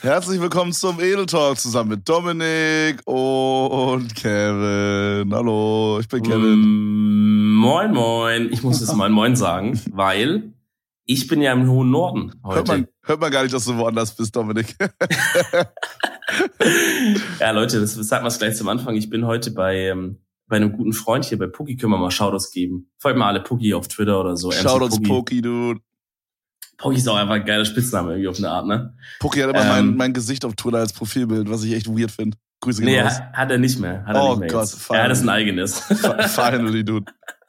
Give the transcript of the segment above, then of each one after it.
Herzlich willkommen zum Edel Talk zusammen mit Dominik und Kevin. Hallo, ich bin Kevin. Moin, moin. Ich muss jetzt mal Moin sagen, weil ich bin ja im hohen Norden heute. Hört man gar nicht, dass du woanders bist, Dominik. Ja, Leute, das sagt man gleich zum Anfang. Ich bin heute bei einem guten Freund hier bei Pucki. Können wir mal Shoutouts geben. Folgt mal alle Pucki auf Twitter oder so. Shoutouts Pucki, dude. Pucki ist auch einfach ein geiler Spitzname irgendwie auf eine Art, ne? Pucki hat immer mein Gesicht auf Twitter als Profilbild, was ich echt weird finde. Grüße gehen raus. Hat er nicht mehr. Gott, er hat ein eigenes. Finally, dude.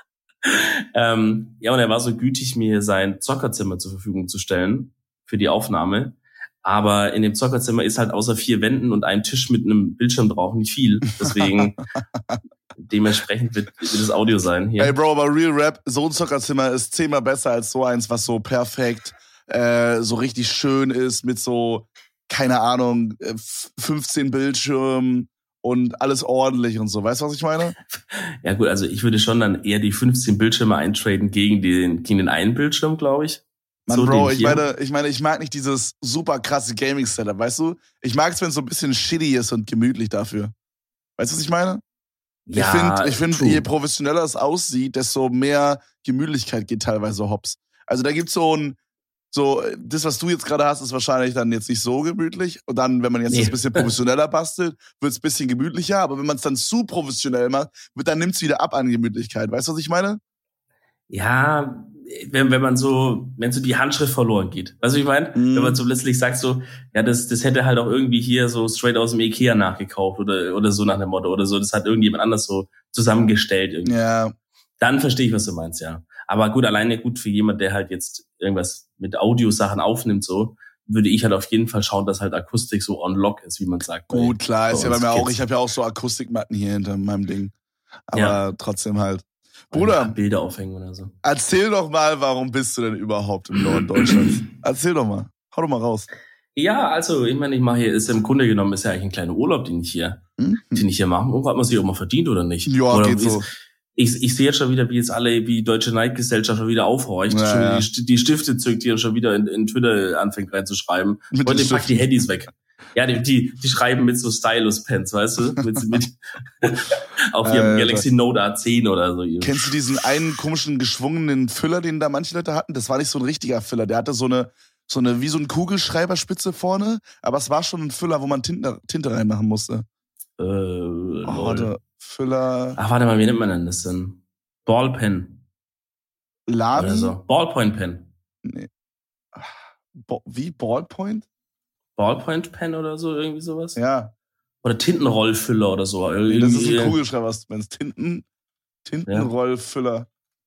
Ja, und er war so gütig, mir sein Zockerzimmer zur Verfügung zu stellen für die Aufnahme. Aber in dem Zockerzimmer ist halt außer 4 Wänden und einem Tisch mit einem Bildschirm drauf nicht viel. Deswegen dementsprechend wird das Audio sein hier. Ey Bro, aber Real Rap, so ein Zockerzimmer ist 10-mal besser als so eins, was so perfekt, so richtig schön ist mit so, keine Ahnung, 15 Bildschirmen und alles ordentlich und so. Weißt du, was ich meine? Ja gut, also ich würde schon dann eher die 15 Bildschirme eintraden gegen den einen Bildschirm, glaube ich. Mann, so Bro, ich mag nicht dieses super krasse Gaming-Setup, weißt du? Ich mag es, wenn es so ein bisschen shitty ist und gemütlich dafür. Weißt du, was ich meine? Ja, ich finde, je professioneller es aussieht, desto mehr Gemütlichkeit geht teilweise hops. Also da gibt's das, was du jetzt gerade hast, ist wahrscheinlich dann jetzt nicht so gemütlich. Und dann, wenn man jetzt das bisschen professioneller bastelt, wird's ein bisschen gemütlicher. Aber wenn man es dann zu professionell macht, dann nimmt's wieder ab an Gemütlichkeit. Weißt du, was ich meine? Ja, wenn so die Handschrift verloren geht. Weißt du, ich meine? Wenn man so letztlich sagt so, ja, das hätte halt auch irgendwie hier so straight aus dem Ikea nachgekauft oder so nach dem Motto oder so. Das hat irgendjemand anders so zusammengestellt irgendwie. Ja. Dann verstehe ich, was du meinst, ja. Aber gut, alleine gut für jemand, der halt jetzt irgendwas mit Audiosachen aufnimmt, so, würde ich halt auf jeden Fall schauen, dass halt Akustik so on lock ist, wie man sagt. Gut, klar, ist ja bei mir auch. Ich habe ja auch so Akustikmatten hier hinter meinem Ding. Aber trotzdem halt. Bruder, Bilder aufhängen oder so. Erzähl doch mal, warum bist du denn überhaupt im Norden Deutschlands? Erzähl doch mal. Hau doch mal raus. Ja, also, ich meine, ist im Grunde genommen ist ja eigentlich ein kleiner Urlaub, den ich hier mache. Und hat man sich auch mal verdient oder nicht? Ja, oder geht so. Ich sehe jetzt schon wieder, wie jetzt die Deutsche Neidgesellschaft schon wieder aufhorcht. Ja. Die Stifte zückt, die und schon wieder in Twitter anfängt reinzuschreiben. Heute packt die Handys weg. Ja, die schreiben mit so Stylus-Pens, weißt du? Mit auf ihrem Galaxy Note A10 oder so. Kennst du diesen einen komischen geschwungenen Füller, den da manche Leute hatten? Das war nicht so ein richtiger Füller. Der hatte so eine wie so ein Kugelschreiberspitze vorne, aber es war schon ein Füller, wo man Tinte reinmachen musste. Warte, Füller. Ach, warte mal, wie nennt man denn das denn? Ballpen. Lavi? Oder so. Ballpoint-Pen. Nee. Wie? Ballpoint? Ballpoint-Pen oder so, irgendwie sowas? Ja. Oder Tintenrollfüller oder so. Nee, das ist ein Kugelschreiber, was du meinst. Tintenrollfüller.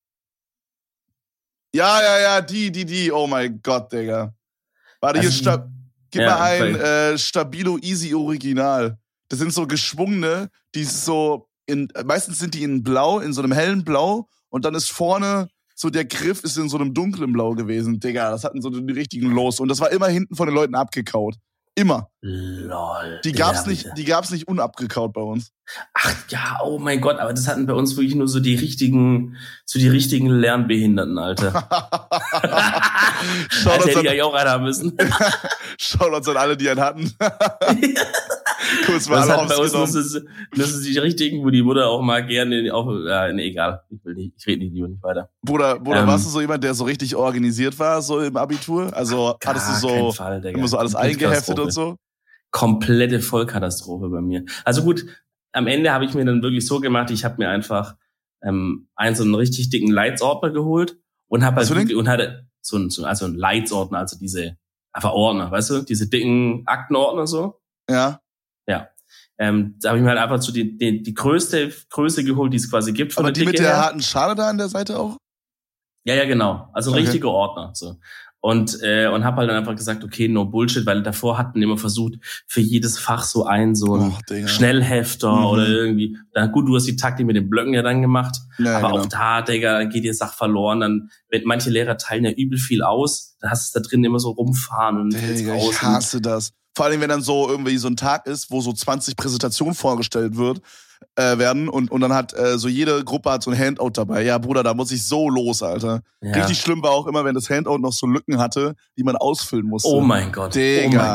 Ja, die. Oh mein Gott, Digga. Warte, also hier, gib mal ein Stabilo Easy Original. Das sind so geschwungene, die so meistens sind die in Blau, in so einem hellen Blau und dann ist vorne so der Griff ist in so einem dunklen Blau gewesen. Digga, das hatten so die richtigen Los und das war immer hinten von den Leuten abgekaut. Immer. Lol. Die gab's nicht unabgekaut bei uns. Ach ja, oh mein Gott, aber das hatten bei uns wirklich nur so die richtigen Lernbehinderten, Alter. Hätte ich eigentlich auch einen haben müssen. Shoutouts an alle, die einen hatten. Kurz mal alle aufgenommen. Das ist die richtigen, wo die Mutter auch mal gerne egal. Ich rede lieber nicht weiter. Bruder, warst du so jemand, der so richtig organisiert war, so im Abitur? Also hattest du so immer so alles eingeheftet und so? Komplette Vollkatastrophe bei mir. Also gut, am Ende habe ich mir dann wirklich so gemacht, ich habe mir einfach so einen richtig dicken Leitsordner geholt und hatte so einen Leitsordner, also diese einfach Ordner, weißt du, diese dicken Aktenordner so. Ja. Ja. Da habe ich mir halt einfach so die größte Größe geholt, die es quasi gibt. Von aber die mit der harten Schale da an der Seite auch? Ja, genau. Also ein richtiger Ordner. So. Und habe halt dann einfach gesagt, okay, no Bullshit, weil davor hatten immer versucht, für jedes Fach so einen Schnellhefter oder irgendwie. Dann gut, du hast die Taktik mit den Blöcken ja dann gemacht. Ja, aber auch da, Digga, dann geht dir Sach verloren. Dann, wenn manche Lehrer teilen ja übel viel aus, dann hast du es da drin immer so rumfahren und Digga, ich hasse das. Vor allem, wenn dann so irgendwie so ein Tag ist, wo so 20 Präsentationen vorgestellt werden und dann hat so jede Gruppe hat so ein Handout dabei. Ja, Bruder, da muss ich so los, Alter. Ja. Richtig schlimm war auch immer, wenn das Handout noch so Lücken hatte, die man ausfüllen musste. Oh mein Gott. Digga. Oh mein Gott.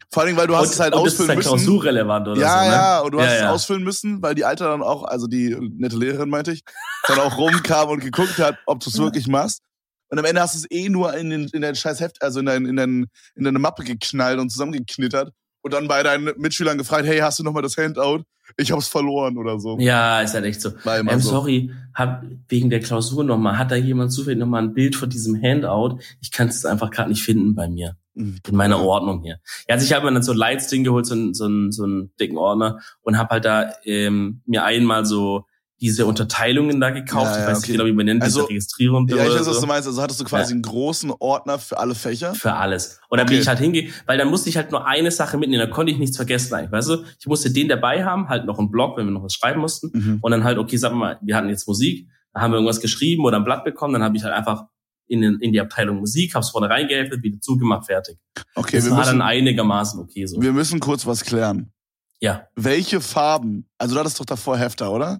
Vor allem, weil du hast es halt ausfüllen müssen. Das ist halt klausurrelevant oder ja, so, ne? Ja, und du hast es ausfüllen müssen, weil die Alter dann auch, also die nette Lehrerin, meinte ich, dann auch rumkam und geguckt hat, ob du es wirklich machst. Und am Ende hast du es nur in dein scheiß Heft, also in deine Mappe geknallt und zusammengeknittert und dann bei deinen Mitschülern gefragt, hey, hast du nochmal das Handout? Ich hab's verloren oder so. Ja, ist halt echt so. Sorry, wegen der Klausur nochmal, hat da jemand zufällig nochmal ein Bild von diesem Handout? Ich kann es einfach gerade nicht finden bei mir. In meiner Ordnung hier. Ja, also ich habe mir dann so Leitsding geholt, so einen dicken Ordner und habe halt da mir einmal so diese Unterteilungen da gekauft. Ich weiß nicht genau, wie man nennt, diese Registrierung. Ja, ich weiß, was du meinst. Also hattest du quasi einen großen Ordner für alle Fächer? Für alles. Und dann bin ich halt hingegangen, weil dann musste ich halt nur eine Sache mitnehmen, da konnte ich nichts vergessen eigentlich, weißt du? Ich musste den dabei haben, halt noch einen Block, wenn wir noch was schreiben mussten. Und dann halt, okay, sagen wir mal, wir hatten jetzt Musik, da haben wir irgendwas geschrieben oder ein Blatt bekommen, dann habe ich halt einfach in die Abteilung Musik, hab's vorne reingeheftet, wieder zugemacht, fertig. Okay, das war dann einigermaßen okay so. Wir müssen kurz was klären. Ja. Welche Farben, also du hattest doch davor Hefter, oder?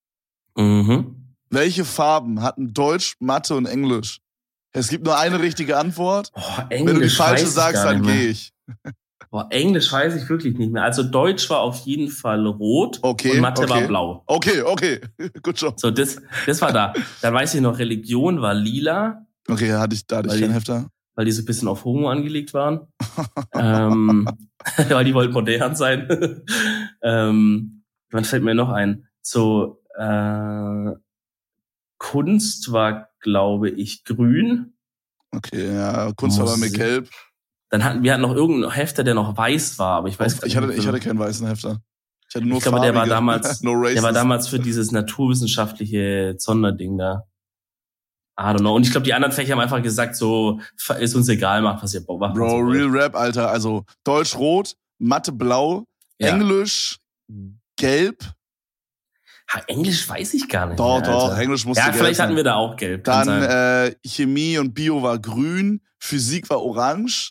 Welche Farben hatten Deutsch, Mathe und Englisch? Es gibt nur eine richtige Antwort. Englisch, wenn du die falsche sagst, dann gehe ich. Englisch weiß ich wirklich nicht mehr. Also Deutsch war auf jeden Fall rot und Mathe war blau. Okay. Gut schon. So, das war da. Dann weiß ich noch, Religion war lila. Okay, da hatte ich keinen Hefter. Weil die so ein bisschen auf Homo angelegt waren. Weil die wollten modern sein. Wann fällt mir noch ein? So, Kunst war, glaube ich, grün. Okay, ja, Kunst war bei mir gelb. Wir hatten noch irgendeinen Hefter, der noch weiß war, aber ich weiß gar nicht. Ich hatte keinen weißen Hefter. Ich hatte nur farbige. Der war damals für dieses naturwissenschaftliche Sonderding da. I don't know. Und ich glaube, die anderen Fächer haben einfach gesagt, so, ist uns egal, macht was ihr macht. Bro, Real Rap, Alter. Also, Deutsch rot, Mathe blau, Englisch gelb. Englisch weiß ich gar nicht. Doch, Englisch musste gelb sein. Vielleicht hatten wir da auch gelb. Dann Chemie und Bio war grün, Physik war orange,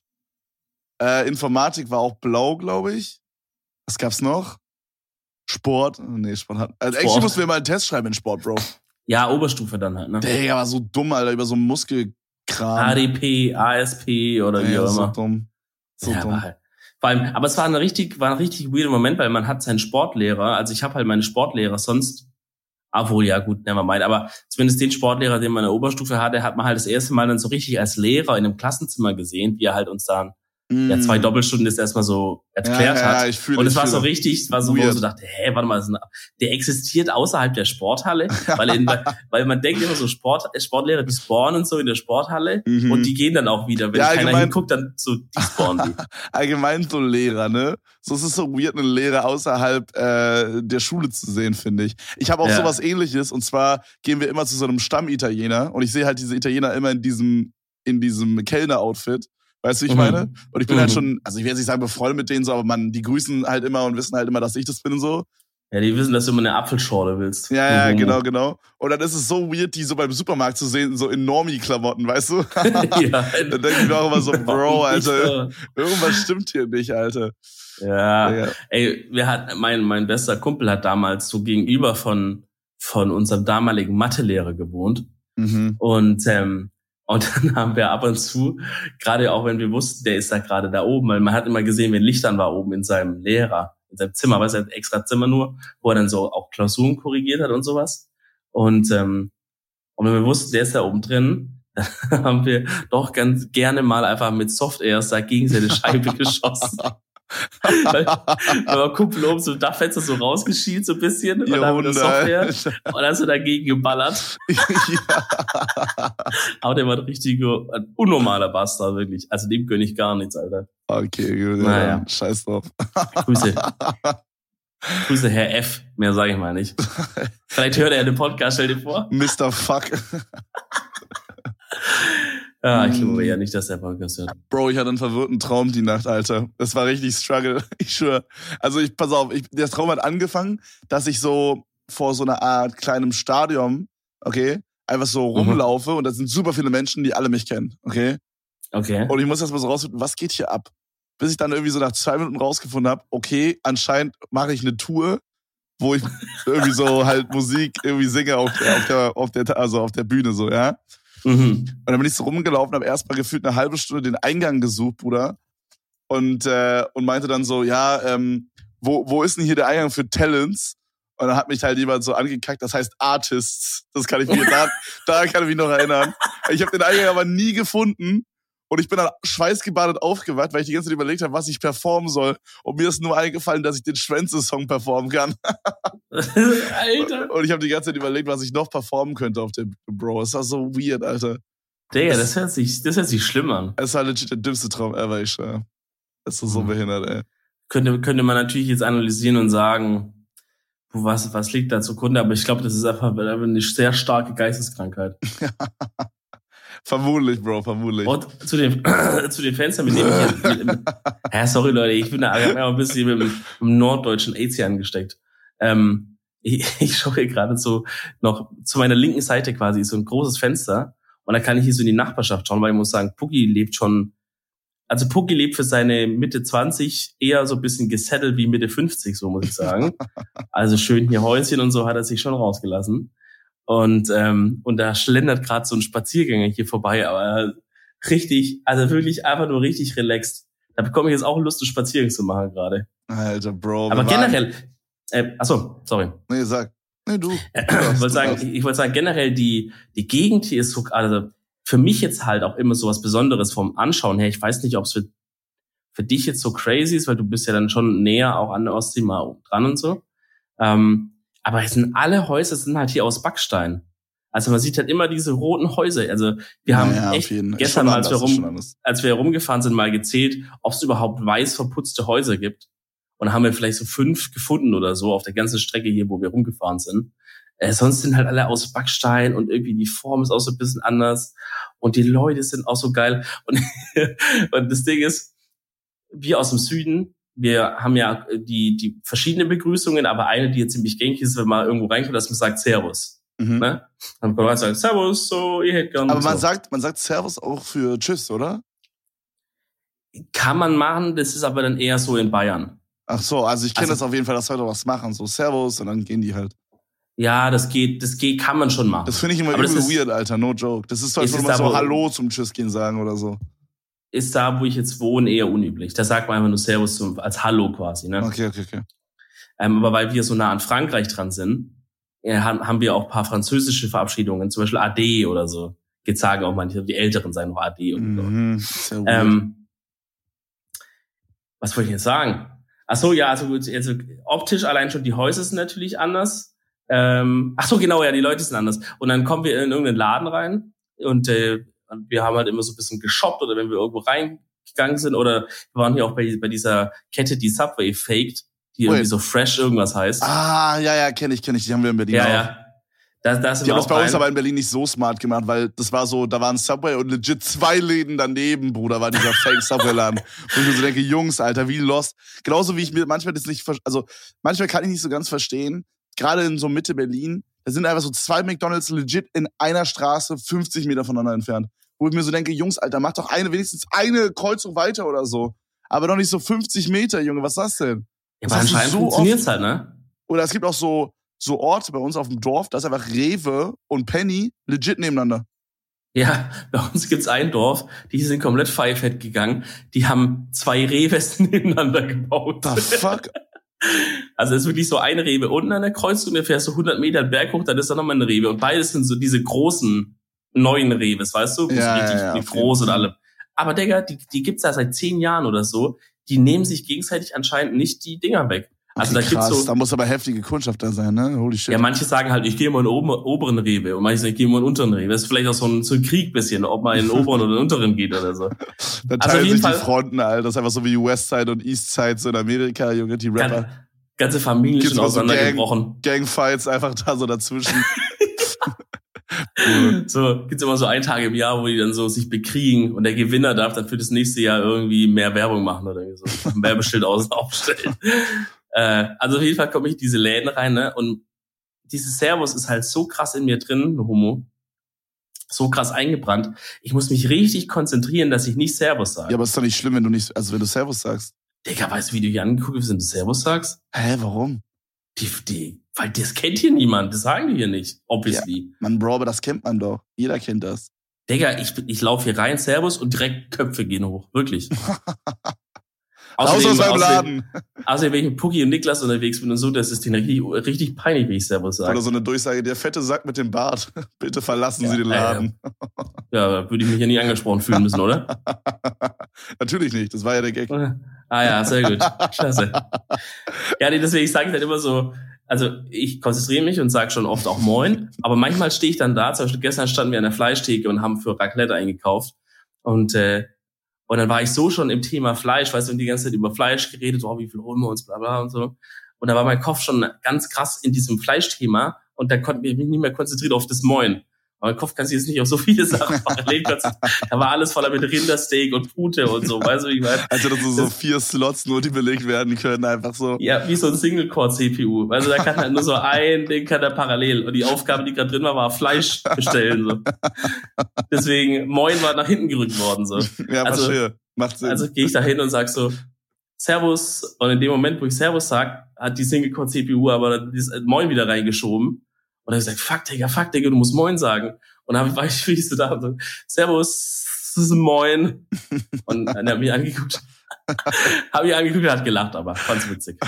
Informatik war auch blau, glaube ich. Was gab's noch? Sport? Nee, Sport hat. Also eigentlich mussten wir mal einen Test schreiben in Sport, Bro. Ja, Oberstufe dann halt, ne? Der war so dumm, Alter, über so einen Muskelkram. ADP, ASP oder wie auch immer. So dumm. Vor allem, aber es war ein richtig weirder Moment, weil man hat seinen Sportlehrer, also ich habe halt meine Sportlehrer sonst, obwohl, ja gut, nevermind, aber zumindest den Sportlehrer, den man in der Oberstufe hatte, hat man halt das erste Mal dann so richtig als Lehrer in einem Klassenzimmer gesehen, wie er halt uns dann 2 Doppelstunden das erstmal so erklärt hat. Und es war so richtig, es war so, wo ich so dachte, warte mal, der existiert außerhalb der Sporthalle, weil man denkt immer so, Sportlehrer, die spawnen so in der Sporthalle und die gehen dann auch wieder. Wenn keiner hinguckt, dann so, die spawnen die. Allgemein so Lehrer, ne? So, es ist so weird, einen Lehrer außerhalb der Schule zu sehen, finde ich. Ich habe auch sowas Ähnliches, und zwar gehen wir immer zu so einem Stammitaliener und ich sehe halt diese Italiener immer in diesem Kellner-Outfit. Weißt du, wie ich meine? Und ich bin halt schon, also ich will jetzt nicht sagen befreundet mit denen so, aber die grüßen halt immer und wissen halt immer, dass ich das bin und so. Ja, die wissen, dass du immer eine Apfelschorle willst. Ja, genau. Und dann ist es so weird, die so beim Supermarkt zu sehen, so in Normie-Klamotten, weißt du? Ja. Dann denke ich mir auch immer so, Bro, Alter, irgendwas stimmt hier nicht, Alter. Ja. Ey, mein bester Kumpel hat damals so gegenüber von unserem damaligen Mathelehrer gewohnt. Und dann haben wir ab und zu, gerade auch wenn wir wussten, der ist da gerade da oben, weil man hat immer gesehen, wenn Licht an war oben in seinem Zimmer, weil es ein extra Zimmer nur, wo er dann so auch Klausuren korrigiert hat und sowas. Und wenn wir wussten, der ist da oben drin, dann haben wir doch ganz gerne mal einfach mit Soft-Airs da gegen seine Scheibe geschossen. weil man Kumpel oben so Dachfenster so rausgeschielt so ein bisschen und dann haben wir das Software und dann hast du dagegen geballert. Aber der war ein unnormaler Bastard, wirklich. Also dem gönn ich gar nichts, Alter. Okay, gut. Naja. Scheiß drauf. Grüße, Herr F. Mehr sage ich mal nicht. Vielleicht hört er den Podcast, stell dir vor. Mr. Fuck. Ja, ich glaube ja nicht, dass der Podcast hört. Bro, ich hatte einen verwirrten Traum die Nacht, Alter. Das war richtig Struggle. Ich schwöre. Also pass auf, der Traum hat angefangen, dass ich so vor so einer Art kleinem Stadion, okay, einfach so rumlaufe und da sind super viele Menschen, die alle mich kennen, okay? Okay. Und ich muss erst mal so rausfinden, was geht hier ab? Bis ich dann irgendwie so nach 2 Minuten rausgefunden habe, okay, anscheinend mache ich eine Tour, wo ich irgendwie so halt Musik irgendwie singe auf der Bühne so, ja? Und dann bin ich so rumgelaufen, habe erstmal gefühlt eine halbe Stunde den Eingang gesucht, Bruder. und meinte dann so, ja, wo ist denn hier der Eingang für Talents? Und dann hat mich halt jemand so angekackt, das heißt Artists. Das kann ich mir, da kann ich mich noch erinnern. Ich habe den Eingang aber nie gefunden. Und ich bin dann schweißgebadet aufgewacht, weil ich die ganze Zeit überlegt habe, was ich performen soll. Und mir ist nur eingefallen, dass ich den Schwänze-Song performen kann. Alter. Und ich habe die ganze Zeit überlegt, was ich noch performen könnte auf dem Bro. Das war so weird, Alter. Digga, das hört sich schlimm an. Es war legit der dümmste Traum ever, ich schwör. Das ist so behindert, ey. Könnte man natürlich jetzt analysieren und sagen, was liegt da zugrunde, aber ich glaube, das ist einfach eine sehr starke Geisteskrankheit. Vermutlich, Bro, vermutlich. Und zu den Fenstern, mit denen sorry, Leute, ich bin da ein bisschen mit dem norddeutschen AIDS hier angesteckt. Ich schaue hier gerade so noch zu meiner linken Seite quasi so ein großes Fenster und da kann ich hier so in die Nachbarschaft schauen, weil ich muss sagen, Pucki lebt für seine Mitte 20 eher so ein bisschen gesettelt wie Mitte 50, so muss ich sagen. Also schön hier Häuschen und so hat er sich schon rausgelassen. Und da schlendert gerade so ein Spaziergänger hier vorbei, aber richtig, also wirklich einfach nur richtig relaxed. Da bekomme ich jetzt auch Lust, einen Spaziergang zu machen gerade. Alter, Bro. Aber generell, sorry. Nee, sag. Nee, du. Ich wollte sagen, generell die Gegend hier ist so, also für mich jetzt halt auch immer so was Besonderes vom Anschauen her. Ich weiß nicht, ob es für dich jetzt so crazy ist, weil du bist ja dann schon näher auch an der Ostsee mal dran und so. Aber alle Häuser sind halt hier aus Backstein. Also man sieht halt immer diese roten Häuser. Also wir haben echt gestern mal, als wir herumgefahren sind, mal gezählt, ob es überhaupt weiß verputzte Häuser gibt. Und haben wir vielleicht so 5 gefunden oder so auf der ganzen Strecke hier, wo wir rumgefahren sind. Sonst sind halt alle aus Backstein und irgendwie die Form ist auch so ein bisschen anders. Und die Leute sind auch so geil. Und das Ding ist, wir aus dem Süden, wir haben ja die verschiedenen Begrüßungen, aber eine, die jetzt ziemlich gängig ist, wenn man irgendwo reinkommt, dass man sagt Servus. Ne? Dann kann man sagen Servus, so, ihr hättet gerne. Aber man sagt Servus auch für Tschüss, oder? Kann man machen, das ist aber dann eher so in Bayern. Ach so, also ich kenne das auf jeden Fall, dass Leute was machen, so Servus und dann gehen die halt. Ja, das geht, kann man schon machen. Das finde ich immer übel weird, Alter, no joke. Das ist so, als würde man so Hallo zum Tschüss gehen sagen oder so. Ist da, wo ich jetzt wohne, eher unüblich. Da sagt man einfach nur Servus als Hallo quasi, ne? Okay. Aber weil wir so nah an Frankreich dran sind, haben wir auch ein paar französische Verabschiedungen, zum Beispiel Ade oder so. Jetzt sagen auch manche, die Älteren sagen noch Ade und so. Was wollte ich jetzt sagen? Ach so, ja, also optisch allein schon die Häuser sind natürlich anders. Ach so, genau, ja, die Leute sind anders. Und dann kommen wir in irgendeinen Laden rein und wir haben halt immer so ein bisschen geshoppt oder wenn wir irgendwo reingegangen sind oder wir waren hier auch bei dieser Kette, die Subway faked, die irgendwie so fresh irgendwas heißt. Ah, ja, kenn ich. Die haben wir in Berlin auch. Ja. Die haben das bei uns aber in Berlin nicht so smart gemacht, weil das war so, da waren Subway und legit 2 Läden daneben, Bruder, war dieser Fake-Subway-Laden. Und ich mir so denke, Jungs, Alter, wie lost. Genauso wie ich mir manchmal das nicht, manchmal kann ich nicht so ganz verstehen, gerade in so Mitte Berlin, da sind einfach so 2 McDonald's legit in einer Straße 50 Meter voneinander entfernt. Wo ich mir so denke, Jungs, Alter, mach doch wenigstens eine Kreuzung weiter oder so. Aber doch nicht so 50 Meter, Junge, was ist das denn? Ja, aber anscheinend funktioniert's halt, ne? Oder es gibt auch so Orte bei uns auf dem Dorf, da ist einfach Rewe und Penny legit nebeneinander. Ja, bei uns gibt's ein Dorf, die sind komplett Pfeifett gegangen. Die haben 2 Rewes nebeneinander gebaut. The fuck? Also es ist wirklich so eine Rewe unten an der Kreuzung, da fährst du 100 Meter den Berg hoch, dann ist da nochmal eine Rewe. Und beides sind so diese großen, neuen Rewes, weißt du? Ja, richtig groß und alle. Aber Digga, die gibt's da seit 10 Jahren oder so. Die nehmen sich gegenseitig anscheinend nicht die Dinger weg. Also okay, da gibt's so. Da muss aber heftige Kundschaft da sein, ne? Holy shit. Ja, manche sagen halt, ich gehe mal in den oberen Rewe und manche sagen, ich gehe mal in den unteren Rewe. Das ist vielleicht auch so ein Krieg bisschen, ob man in den oberen oder den unteren geht oder so. Da teilen sich die Fronten, Alter. Das ist einfach so wie Westside und Eastside so in Amerika, Junge, die Rapper. Ganze Familien schon auseinandergebrochen. Gangfights einfach da so dazwischen. So, gibt's immer so 1 Tag im Jahr, wo die dann so sich bekriegen und der Gewinner darf dann für das nächste Jahr irgendwie mehr Werbung machen oder so. Ein Werbeschild aufstellen. Also auf jeden Fall komme ich in diese Läden rein, ne? Und dieses Servus ist halt so krass in mir drin, Homo. So krass eingebrannt. Ich muss mich richtig konzentrieren, dass ich nicht Servus sage. Ja, aber ist doch nicht schlimm, wenn du Servus sagst. Digga, weißt du, wie du hier angeguckt bist, wenn du Servus sagst? Hä, warum? Weil das kennt hier niemand. Das sagen die hier nicht, obviously. Ja, Mann, Bro, aber das kennt man doch. Jeder kennt das. Digga, ich laufe hier rein, Servus, und direkt Köpfe gehen hoch. Wirklich. Raus aus meinem Laden. Außerdem, wenn ich mit Pucki und Niklas unterwegs bin und so, das ist denen richtig peinlich, wie ich Servus sage. Oder so eine Durchsage, der fette Sack mit dem Bart. Bitte verlassen Sie den Laden. Ja, würde ich mich ja nie angesprochen fühlen müssen, oder? Natürlich nicht, das war ja der Gag. Ah ja, sehr gut. Klasse. Ja, nee, deswegen sage ich dann immer so, also ich konzentriere mich und sage schon oft auch Moin, aber manchmal stehe ich dann da, zum Beispiel gestern standen wir an der Fleischtheke und haben für Raclette eingekauft und dann war ich so schon im Thema Fleisch, weißt du, und die ganze Zeit über Fleisch geredet, oh, wie viel holen wir uns, bla bla und so. Und da war mein Kopf schon ganz krass in diesem Fleischthema und da konnte ich mich nicht mehr konzentrieren auf das Moin. Aber mein Kopf kann sich jetzt nicht auf so viele Sachen parallel konzentrieren. Da war alles voller mit Rindersteak und Pute und so, weißt du, wie ich meine? Also dass so 4 Slots nur, die belegt werden können, einfach so. Ja, wie so ein Single-Core-CPU. Also da kann halt nur so ein Ding kann da parallel. Und die Aufgabe, die gerade drin war Fleisch bestellen. So. Deswegen, Moin war nach hinten gerückt worden. So. Ja, also, macht Sinn. Also gehe ich da hin und sag so, Servus. Und in dem Moment, wo ich Servus sag, hat die Single-Core-CPU aber das Moin wieder reingeschoben. Und dann gesagt, fuck, Digga, du musst Moin sagen. Und dann war ich so da und so, Servus, das ist Moin. Und dann hat mich angeguckt. Und hat gelacht, aber fand's witzig.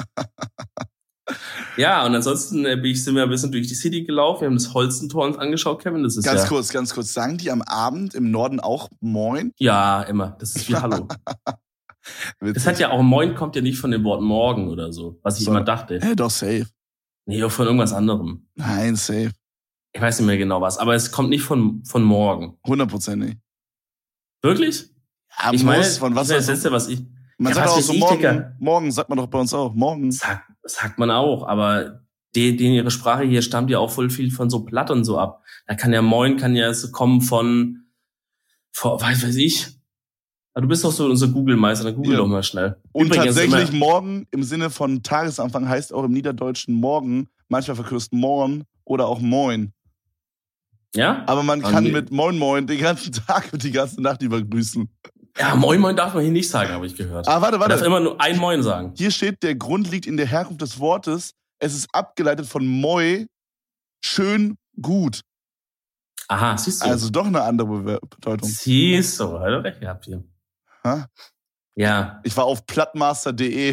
Ja, und ansonsten sind wir ein bisschen durch die City gelaufen. Wir haben das Holstentor uns angeschaut, Kevin. Das ist ganz kurz. Sagen die am Abend im Norden auch Moin? Ja, immer. Das ist wie Hallo. Das hat ja auch, Moin kommt ja nicht von dem Wort Morgen oder so, was ich immer dachte. Doch, safe. Nee, auch von irgendwas anderem. Nein, safe. Ich weiß nicht mehr genau was, aber es kommt nicht von morgen. 100% nicht. Wirklich? Ja, ich meine, von was das Letzte, was ich... Man sagt auch so morgen, sagt man doch bei uns auch, morgen. Sagt man auch, aber ihre Sprache hier stammt ja auch voll viel von so Platt und so ab. Da kann ja Moin, so kommen von weiß ich. Aber du bist doch so unser Google-Meister, dann google doch mal schnell. Und übrigens tatsächlich morgen im Sinne von Tagesanfang heißt auch im Niederdeutschen morgen, manchmal verkürzt morgen oder auch moin. Ja? Aber man kann mit moin moin den ganzen Tag und die ganze Nacht über grüßen. Ja, moin moin darf man hier nicht sagen, habe ich gehört. Warte. Man darf immer nur ein Moin sagen. Hier steht, der Grund liegt in der Herkunft des Wortes. Es ist abgeleitet von moi, schön, gut. Aha, siehst du. Also doch eine andere Bedeutung. Siehst du, hat er recht gehabt hier. Ha? Ja. Ich war auf plattmaster.de.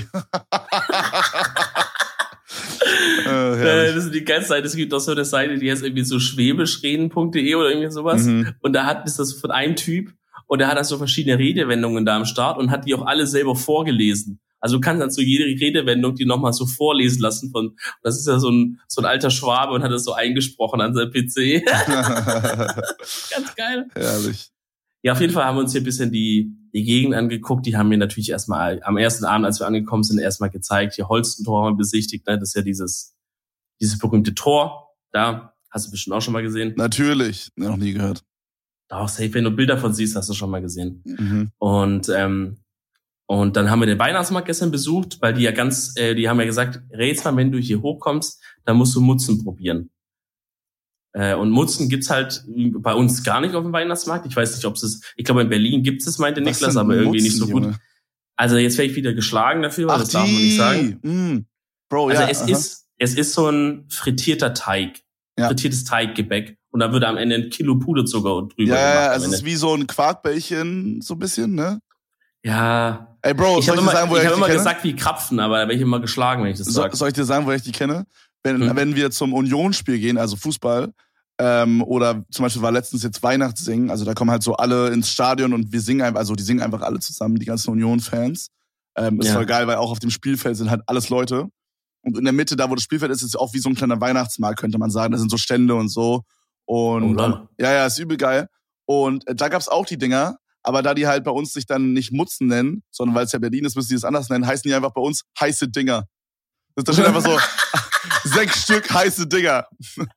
Das ist die ganze Seite. Es gibt auch so eine Seite, die heißt irgendwie so schwäbischreden.de oder irgendwie sowas. Mhm. Und da ist das von einem Typ und der hat da so verschiedene Redewendungen da am Start und hat die auch alle selber vorgelesen. Also du kannst dann so jede Redewendung die nochmal so vorlesen lassen das ist ja so ein alter Schwabe und hat das so eingesprochen an seinem PC. Ganz geil. Herrlich. Ja, auf jeden Fall haben wir uns hier ein bisschen die Gegend angeguckt. Die haben mir natürlich erstmal am ersten Abend, als wir angekommen sind, erstmal gezeigt. Hier Holstentor haben wir besichtigt, ne? Das ist ja dieses berühmte Tor. Da hast du bestimmt auch schon mal gesehen. Natürlich, noch nie gehört. Doch, safe, wenn du Bilder von siehst, hast du schon mal gesehen. Mhm. Und dann haben wir den Weihnachtsmarkt gestern besucht, weil die haben ja gesagt, Rätsel, wenn du hier hochkommst, dann musst du Mutzen probieren. Und Mutzen gibt's halt bei uns gar nicht auf dem Weihnachtsmarkt. Ich weiß nicht, ich glaube in Berlin gibt's es, meinte Niklas, aber irgendwie Mutzen, nicht so gut. Junge? Also jetzt werde ich wieder geschlagen dafür, das darf man nicht sagen. Bro, also es ist so ein frittierter Teig, frittiertes Teiggebäck und da würde am Ende 1 Kilo Puderzucker drüber gemacht. Ja, also es ist wie so ein Quarkbällchen, so ein bisschen, ne? Ja. Ey, Bro, ich habe immer gesagt wie Krapfen, aber da werde ich immer geschlagen, wenn ich das sage. Soll ich dir sagen, woher ich die kenne? Wenn wir zum Unionsspiel gehen, also Fußball, oder zum Beispiel war letztens jetzt Weihnachtssingen, also da kommen halt so alle ins Stadion und wir singen einfach, also die singen einfach alle zusammen, die ganzen Union-Fans. Ist voll geil, weil auch auf dem Spielfeld sind halt alles Leute. Und in der Mitte, da wo das Spielfeld ist, ist auch wie so ein kleiner Weihnachtsmarkt, könnte man sagen. Da sind so Stände und so. Und ja, ist übel geil. Und da gab's auch die Dinger, aber da die halt bei uns sich dann nicht Mutzen nennen, sondern weil es ja Berlin ist, müssen die es anders nennen, heißen die einfach bei uns heiße Dinger. Da steht einfach so 6 Stück heiße Dinger.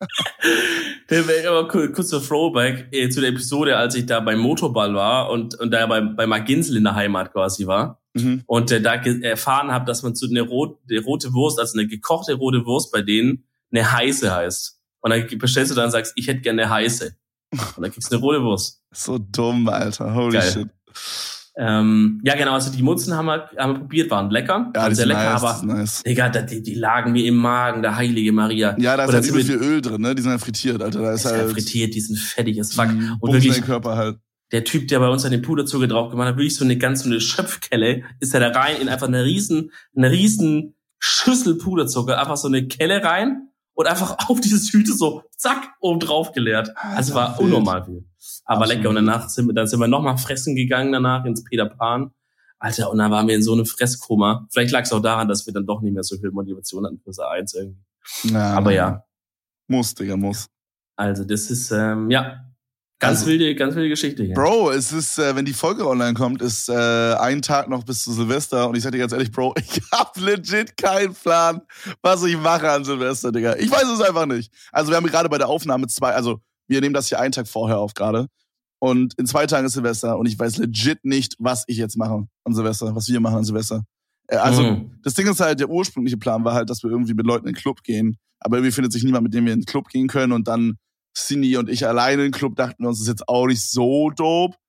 Aber kurzer Throwback zu der Episode, als ich da beim Motorball war und da bei Mark Ginsel in der Heimat quasi war. Mhm. Und da erfahren habe, dass man zu eine rote Wurst, also eine gekochte rote Wurst bei denen, eine heiße heißt. Und dann bestellst du dann und sagst, ich hätte gerne eine heiße. Und dann kriegst du eine rote Wurst. So dumm, Alter. Holy shit. Ja, genau, also die Mutzen haben wir probiert, waren lecker. Ja, die sehr sind lecker, nice, aber nice. Digga, die lagen mir im Magen, der heilige Maria. Ja, da ist halt übel viel Öl drin, ne? Die sind halt frittiert, Alter. Da ist halt frittiert, die sind fettig as fuck. Und wirklich Körper halt. der Typ, der bei uns an den Puderzucker drauf gemacht hat, wirklich so eine Schöpfkelle, ist er da rein in einfach eine riesen Schüssel Puderzucker, einfach so eine Kelle rein und einfach auf diese Tüte so, zack, oben drauf geleert. Also war unnormal viel. Aber absolut lecker. Und danach sind wir nochmal fressen gegangen danach ins Peter Pan. Alter, und dann waren wir in so einem Fresskoma. Vielleicht lag es auch daran, dass wir dann doch nicht mehr so viel Motivation hatten für A1 irgendwie. Ja, aber ja. Muss, Digga, muss. Also das ist, ganz wilde Geschichte hier. Bro, es ist, wenn die Folge online kommt, ist ein Tag noch bis zu Silvester. Und ich sag dir ganz ehrlich, Bro, ich hab legit keinen Plan, was ich mache an Silvester, Digga. Ich weiß es einfach nicht. Also wir haben gerade bei der Aufnahme wir nehmen das hier einen Tag vorher auf gerade. Und in 2 Tagen ist Silvester. Und ich weiß legit nicht, was ich jetzt mache an Silvester, was wir machen an Silvester. Das Ding ist halt, der ursprüngliche Plan war halt, dass wir irgendwie mit Leuten in den Club gehen. Aber irgendwie findet sich niemand, mit dem wir in den Club gehen können. Und dann Cindy und ich alleine im Club dachten wir uns, das ist jetzt auch nicht so dope.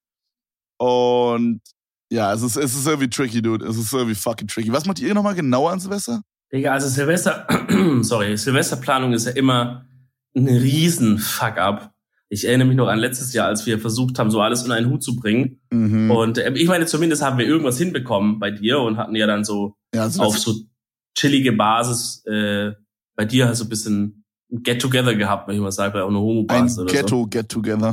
Und ja, es ist irgendwie tricky, dude. Es ist irgendwie fucking tricky. Was macht ihr nochmal genauer an Silvester? Digga, also Silvesterplanung ist ja immer ein riesen Fuck-up. Ich erinnere mich noch an letztes Jahr, als wir versucht haben, so alles in einen Hut zu bringen. Mhm. Und ich meine, zumindest haben wir irgendwas hinbekommen bei dir und hatten ja dann so auf so chillige Basis bei dir halt so ein bisschen ein Get-Together gehabt, wenn ich mal sage, bei auch eine Homo-Basis oder so. Get-Together.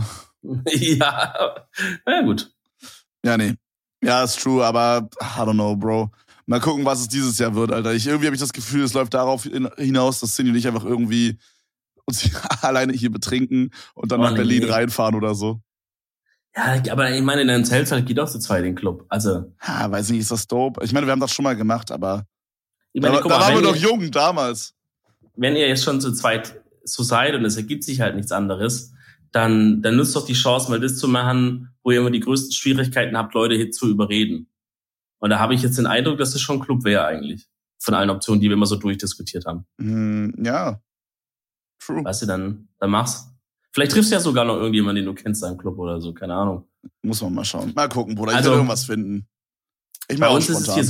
Ja, na gut. Ja, nee. Ja, ist true, aber I don't know, Bro. Mal gucken, was es dieses Jahr wird, Alter. Irgendwie habe ich das Gefühl, es läuft darauf hinaus, dass Cindy und ich einfach irgendwie uns alleine hier betrinken und dann nach Berlin reinfahren oder so. Ja, aber ich meine, in einem Zeltsaal geht auch zu zweit in den Club. Also. Ja, weiß nicht, ist das dope? Ich meine, wir haben das schon mal gemacht, aber da waren wir doch jung damals. Wenn ihr jetzt schon zu zweit so seid und es ergibt sich halt nichts anderes, dann nutzt doch die Chance, mal das zu machen, wo ihr immer die größten Schwierigkeiten habt, Leute hier zu überreden. Und da habe ich jetzt den Eindruck, dass das schon ein Club wäre eigentlich. Von allen Optionen, die wir immer so durchdiskutiert haben. Ja. True. Weißt du, dann mach's. Vielleicht triffst du ja sogar noch irgendjemanden, den du kennst, da im Club oder so, keine Ahnung. Muss man mal schauen. Mal gucken, Bruder, ich will irgendwas finden. Bei uns ist es hier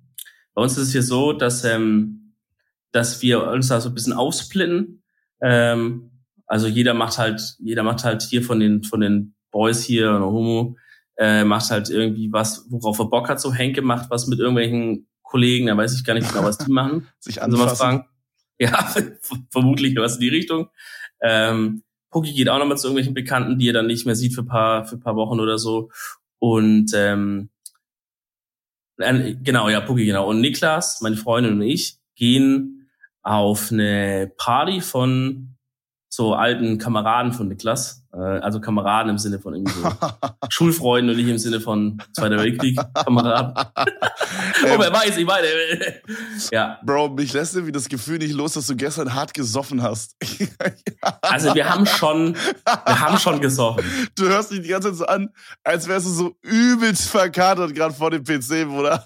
so, dass wir uns da so ein bisschen aufsplitten. Also jeder macht halt hier von den Boys hier, oder Homo, macht halt irgendwie was, worauf er Bock hat. So Henke macht was mit irgendwelchen Kollegen, da weiß ich gar nicht genau, was die machen. Sich anfassen. Ja, vermutlich was in die Richtung. Pucki geht auch nochmal zu irgendwelchen Bekannten, die er dann nicht mehr sieht für paar Wochen oder so. Und Pucki, genau. Und Niklas, meine Freundin und ich, gehen auf eine Party von so alten Kameraden von Niklas. Also Kameraden im Sinne von irgendwie so Schulfreunden und nicht im Sinne von Zweiter Weltkrieg Kameraden. Wer weiß, ich meine. Ja. Bro, mich lässt irgendwie das Gefühl nicht los, dass du gestern hart gesoffen hast. Also wir haben schon gesoffen. Du hörst dich die ganze Zeit so an, als wärst du so übelst verkatert gerade vor dem PC, Bruder.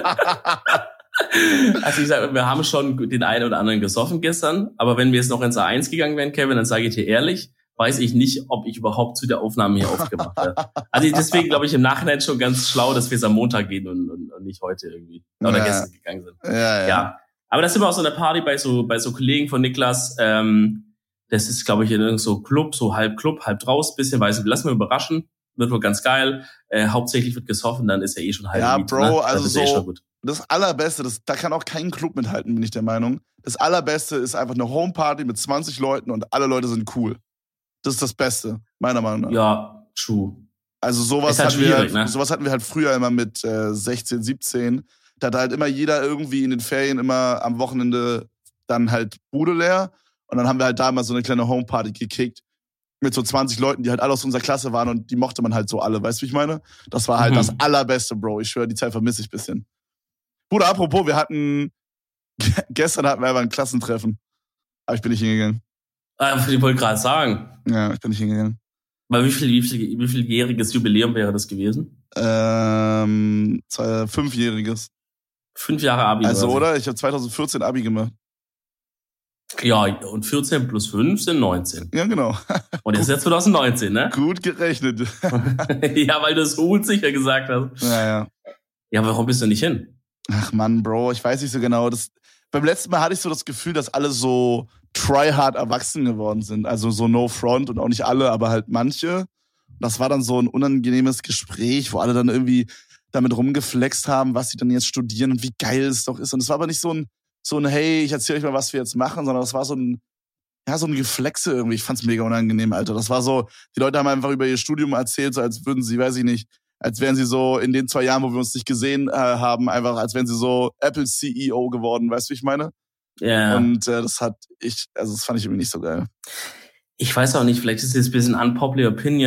Also ich sage, wir haben schon den einen oder anderen gesoffen gestern, aber wenn wir jetzt noch ins A1 gegangen wären, Kevin, dann sage ich dir ehrlich, weiß ich nicht, ob ich überhaupt zu der Aufnahme hier aufgemacht habe. Also deswegen glaube ich im Nachhinein schon ganz schlau, dass wir es am Montag gehen und nicht heute irgendwie oder gestern gegangen sind. Ja. Aber das sind wir auf so einer Party bei so Kollegen von Niklas. Das ist, glaube ich, in irgendeinem so Club, halb draus, bisschen, weiß ich, lassen wir überraschen. Wird wohl ganz geil. Hauptsächlich wird gesoffen, dann ist ja eh schon halb. Ja, Miete, Bro, ne? also das so, schon gut. Das Allerbeste, da kann auch kein Club mithalten, bin ich der Meinung. Das Allerbeste ist einfach eine Homeparty mit 20 Leuten und alle Leute sind cool. Das ist das Beste, meiner Meinung nach. Ja, true. Also sowas hatten wir halt früher immer mit 16, 17. Da hat halt immer jeder irgendwie in den Ferien immer am Wochenende dann halt Bude leer. Und dann haben wir halt da mal so eine kleine Homeparty gekickt. Mit so 20 Leuten, die halt alle aus unserer Klasse waren und die mochte man halt so alle. Weißt du, wie ich meine? Das war halt das Allerbeste, Bro. Ich schwöre, die Zeit vermisse ich ein bisschen. Bruder, apropos, gestern hatten wir einfach ein Klassentreffen. Aber ich bin nicht hingegangen. Ich wollte gerade sagen. Ja, ich bin nicht hingegangen. Weil wie vieljähriges Jubiläum wäre das gewesen? 5-jähriges. 5 Jahre Abi. Also, oder? Ich habe 2014 Abi gemacht. Ja, und 14 plus 5 sind 19. Ja, genau. Und jetzt 2019, ne? Gut gerechnet. Ja, weil du es sicher gesagt hast. Ja. Ja, warum bist du nicht hin? Ach Mann, Bro, ich weiß nicht so genau. Beim letzten Mal hatte ich so das Gefühl, dass alle so tryhard erwachsen geworden sind. Also so no front und auch nicht alle, aber halt manche. Das war dann so ein unangenehmes Gespräch, wo alle dann irgendwie damit rumgeflext haben, was sie dann jetzt studieren und wie geil es doch ist. Und es war aber nicht so ein hey, ich erzähle euch mal, was wir jetzt machen, sondern das war so ein Geflexe irgendwie. Ich fand's mega unangenehm, Alter. Das war so, die Leute haben einfach über ihr Studium erzählt, so als würden sie, weiß ich nicht, als wären sie so in den 2 Jahren, wo wir uns nicht gesehen haben, einfach als wären sie so Apple CEO geworden, weißt du, wie ich meine? Ja. Und das fand ich irgendwie nicht so geil. Ich weiß auch nicht, vielleicht ist es jetzt ein bisschen unpopular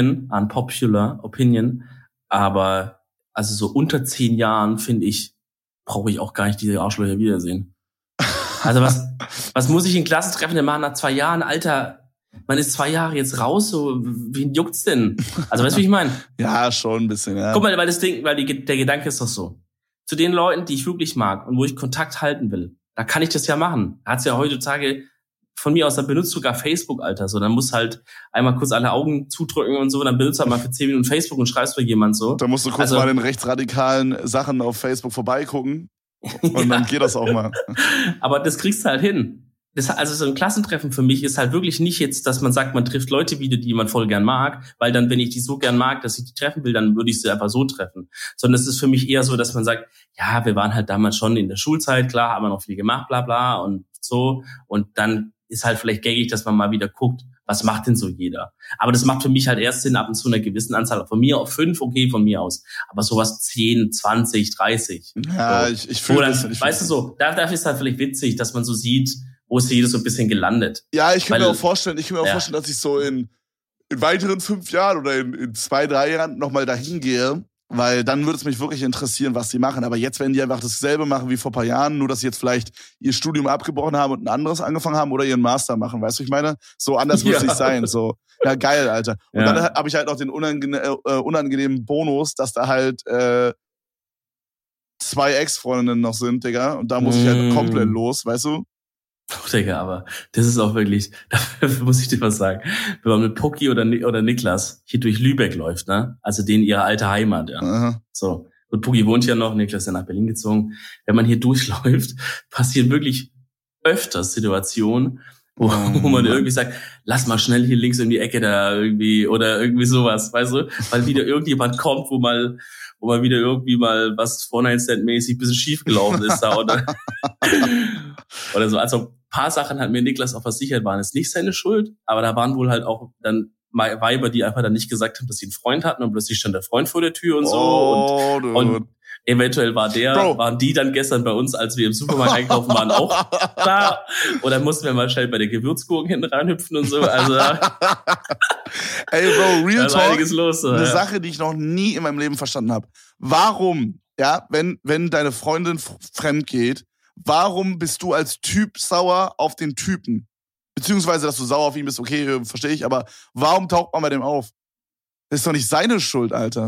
opinion, aber also so unter 10 Jahren, finde ich, brauche ich auch gar nicht diese Arschlöcher wiedersehen. Also was muss ich in Klassentreffen denn machen nach 2 Jahren? Alter, man ist 2 Jahre jetzt raus, so, wen juckt's denn? Also weißt du, wie ich meine? Ja, schon ein bisschen, ja. Guck mal, der Gedanke ist doch so. Zu den Leuten, die ich wirklich mag und wo ich Kontakt halten will, da kann ich das ja machen. Da hat's ja heutzutage von mir aus, dann benutzt sogar Facebook, Alter. So, dann musst halt einmal kurz alle Augen zudrücken und so, dann benutzt halt mal für 10 Minuten Facebook und schreibst für jemand so. Da musst du kurz mal den rechtsradikalen Sachen auf Facebook vorbeigucken. Und dann geht das auch mal. Aber das kriegst du halt hin. Also so ein Klassentreffen für mich ist halt wirklich nicht jetzt, dass man sagt, man trifft Leute wieder, die man voll gern mag, weil dann, wenn ich die so gern mag, dass ich die treffen will, dann würde ich sie einfach so treffen. Sondern es ist für mich eher so, dass man sagt, ja, wir waren halt damals schon in der Schulzeit, klar, haben wir noch viel gemacht, bla bla und so. Und dann ist halt vielleicht gängig, dass man mal wieder guckt, was macht denn so jeder? Aber das macht für mich halt erst Sinn ab und zu einer gewissen Anzahl. Von mir auf 5, okay, von mir aus. Aber sowas 10, 20, 30. Ja, so. ich fühle das. Weißt du so, dafür ist halt vielleicht witzig, dass man so sieht, wo ist jeder so ein bisschen gelandet. Ja, ich kann mir auch vorstellen, dass ich so in weiteren 5 Jahren oder in 2, 3 Jahren nochmal dahin gehe, weil dann würde es mich wirklich interessieren, was sie machen. Aber jetzt, wenn die einfach dasselbe machen wie vor ein paar Jahren, nur dass sie jetzt vielleicht ihr Studium abgebrochen haben und ein anderes angefangen haben oder ihren Master machen, weißt du, ich meine? So anders muss es nicht sein. So, ja, geil, Alter. Und dann habe ich halt noch den unangenehmen Bonus, dass da halt 2 Ex-Freundinnen noch sind, Digga. Und da muss ich halt komplett los, weißt du? Oh, Digga, aber das ist auch wirklich, dafür muss ich dir was sagen. Wenn man mit Poki oder Niklas hier durch Lübeck läuft, ne? Also denen ihre alte Heimat, ja. Aha. So. Und Poki wohnt ja noch, Niklas ist ja nach Berlin gezogen. Wenn man hier durchläuft, passieren wirklich öfters Situationen, wo man irgendwie sagt, lass mal schnell hier links in die Ecke da irgendwie, oder irgendwie sowas, weißt du? Weil wieder irgendjemand kommt, wo man wieder irgendwie mal was One-Night-Stand-mäßig ein bisschen schief gelaufen ist da, oder so. Also ein paar Sachen hat mir Niklas auch versichert, waren es nicht seine Schuld, aber da waren wohl halt auch dann Weiber, die einfach dann nicht gesagt haben, dass sie einen Freund hatten und plötzlich stand der Freund vor der Tür und so. Und eventuell waren die dann gestern bei uns, als wir im Supermarkt einkaufen waren, auch da. Oder mussten wir mal schnell bei der Gewürzgurken hinten reinhüpfen und so. Also ey, Bro, Real Talk, einiges los, so, eine Sache, die ich noch nie in meinem Leben verstanden habe. Warum, ja, wenn deine Freundin fremd geht, warum bist du als Typ sauer auf den Typen? Beziehungsweise, dass du sauer auf ihn bist, okay, verstehe ich, aber warum taucht man bei dem auf? Das ist doch nicht seine Schuld, Alter.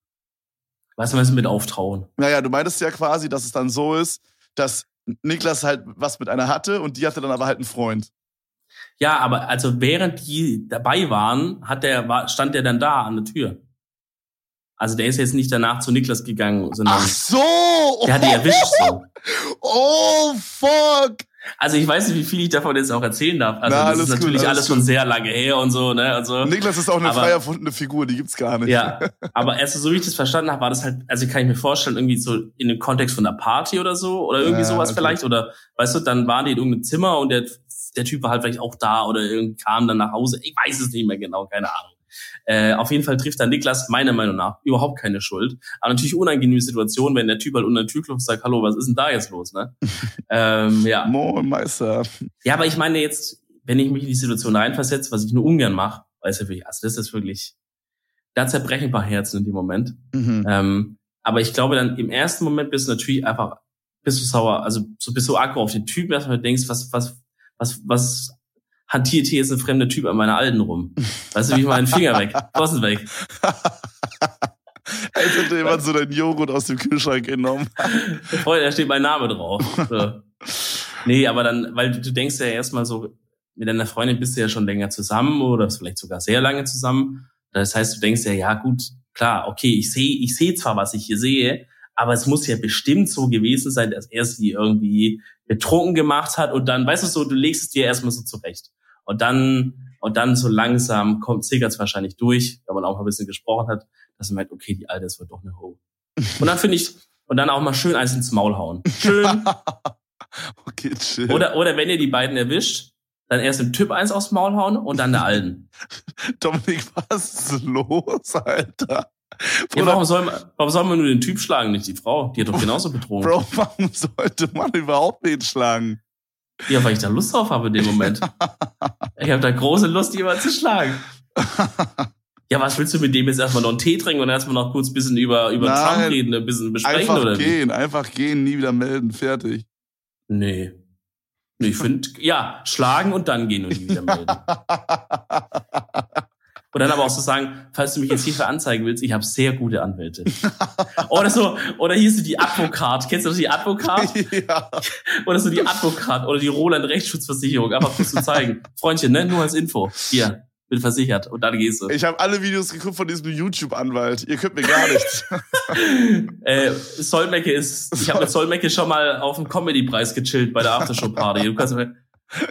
Was meinst du mit auftrauen? Naja, du meintest ja quasi, dass es dann so ist, dass Niklas halt was mit einer hatte und die hatte dann aber halt einen Freund. Ja, aber also während die dabei waren, stand der dann da an der Tür. Also der ist jetzt nicht danach zu Niklas gegangen, sondern ach so! Der hat die erwischt so. Oh, fuck! Also ich weiß nicht, wie viel ich davon jetzt auch erzählen darf. Also das ist natürlich alles schon sehr lange her und so, ne? Und so. Niklas ist auch eine frei erfundene Figur, die gibt's gar nicht. Ja, aber erst so wie ich das verstanden habe, war das halt, also kann ich mir vorstellen, irgendwie so in dem Kontext von einer Party oder so, oder irgendwie sowas vielleicht, oder weißt du, dann waren die in irgendeinem Zimmer und der Typ war halt vielleicht auch da oder irgendwie kam dann nach Hause. Ich weiß es nicht mehr genau, keine Ahnung. Auf jeden Fall trifft dann Niklas meiner Meinung nach überhaupt keine Schuld. Aber natürlich unangenehme Situation, wenn der Typ halt unter den Tür klopft und sagt, hallo, was ist denn da jetzt los, ne? Ja. Moin, Meister. Ja, aber ich meine jetzt, wenn ich mich in die Situation reinversetze, was ich nur ungern mache, weiß ich, also das ist wirklich, da zerbrechen ein paar Herzen in dem Moment. Mhm. Aber ich glaube dann im ersten Moment bist du natürlich einfach, bist du sauer, also so bist du aggro auf den Typen, erstmal denkst, was hantiert hier jetzt ein fremder Typ an meiner Alten rum? Weißt du, wie ich meinen Finger weg, Flossen weg. Als hätte jemand so deinen Joghurt aus dem Kühlschrank genommen. Freunde, da steht mein Name drauf. So. Nee, aber dann, weil du denkst ja erstmal so, mit deiner Freundin bist du ja schon länger zusammen oder vielleicht sogar sehr lange zusammen. Das heißt, du denkst ja gut, klar, okay, ich sehe zwar, was ich hier sehe, aber es muss ja bestimmt so gewesen sein, dass er sie irgendwie betrunken gemacht hat und dann, weißt du so, du legst es dir erstmal so zurecht. Und dann Und dann so langsam zickert's wahrscheinlich durch, wenn man auch mal ein bisschen gesprochen hat, dass man merkt, okay, die Alte, das wird doch eine Ho. Und dann und dann auch mal schön eins ins Maul hauen. Schön. Okay, chill. Oder wenn ihr die beiden erwischt, dann erst dem Typ eins aufs Maul hauen und dann der Alten. Dominik, was ist los, Alter? Ja, warum soll man nur den Typ schlagen, nicht die Frau? Die hat doch genauso betrogen. Bro, warum sollte man überhaupt wen schlagen? Ja, weil ich da Lust drauf habe in dem Moment. Ich habe da große Lust, jemanden zu schlagen. Ja, was willst du mit dem jetzt erstmal noch einen Tee trinken und erstmal noch kurz ein bisschen über Trump reden, ein bisschen besprechen oder wie? Einfach gehen, nie wieder melden, fertig. Nee. Ich finde, ja, schlagen und dann gehen und nie wieder melden. Und dann aber auch so sagen, falls du mich jetzt hierfür anzeigen willst, ich habe sehr gute Anwälte. Oder hier ist so die Advokat. Kennst du die Advokat? Ja. Oder so die Advokat oder die Roland Rechtsschutzversicherung. Einfach kurz zu zeigen. Freundchen, ne? Nur als Info. Hier, bin versichert. Und dann gehst du. Ich habe alle Videos geguckt von diesem YouTube-Anwalt. Ihr könnt mir gar nichts. Ich habe mit Solmecke schon mal auf dem Comedy-Preis gechillt bei der Aftershow-Party. Du kannst mir...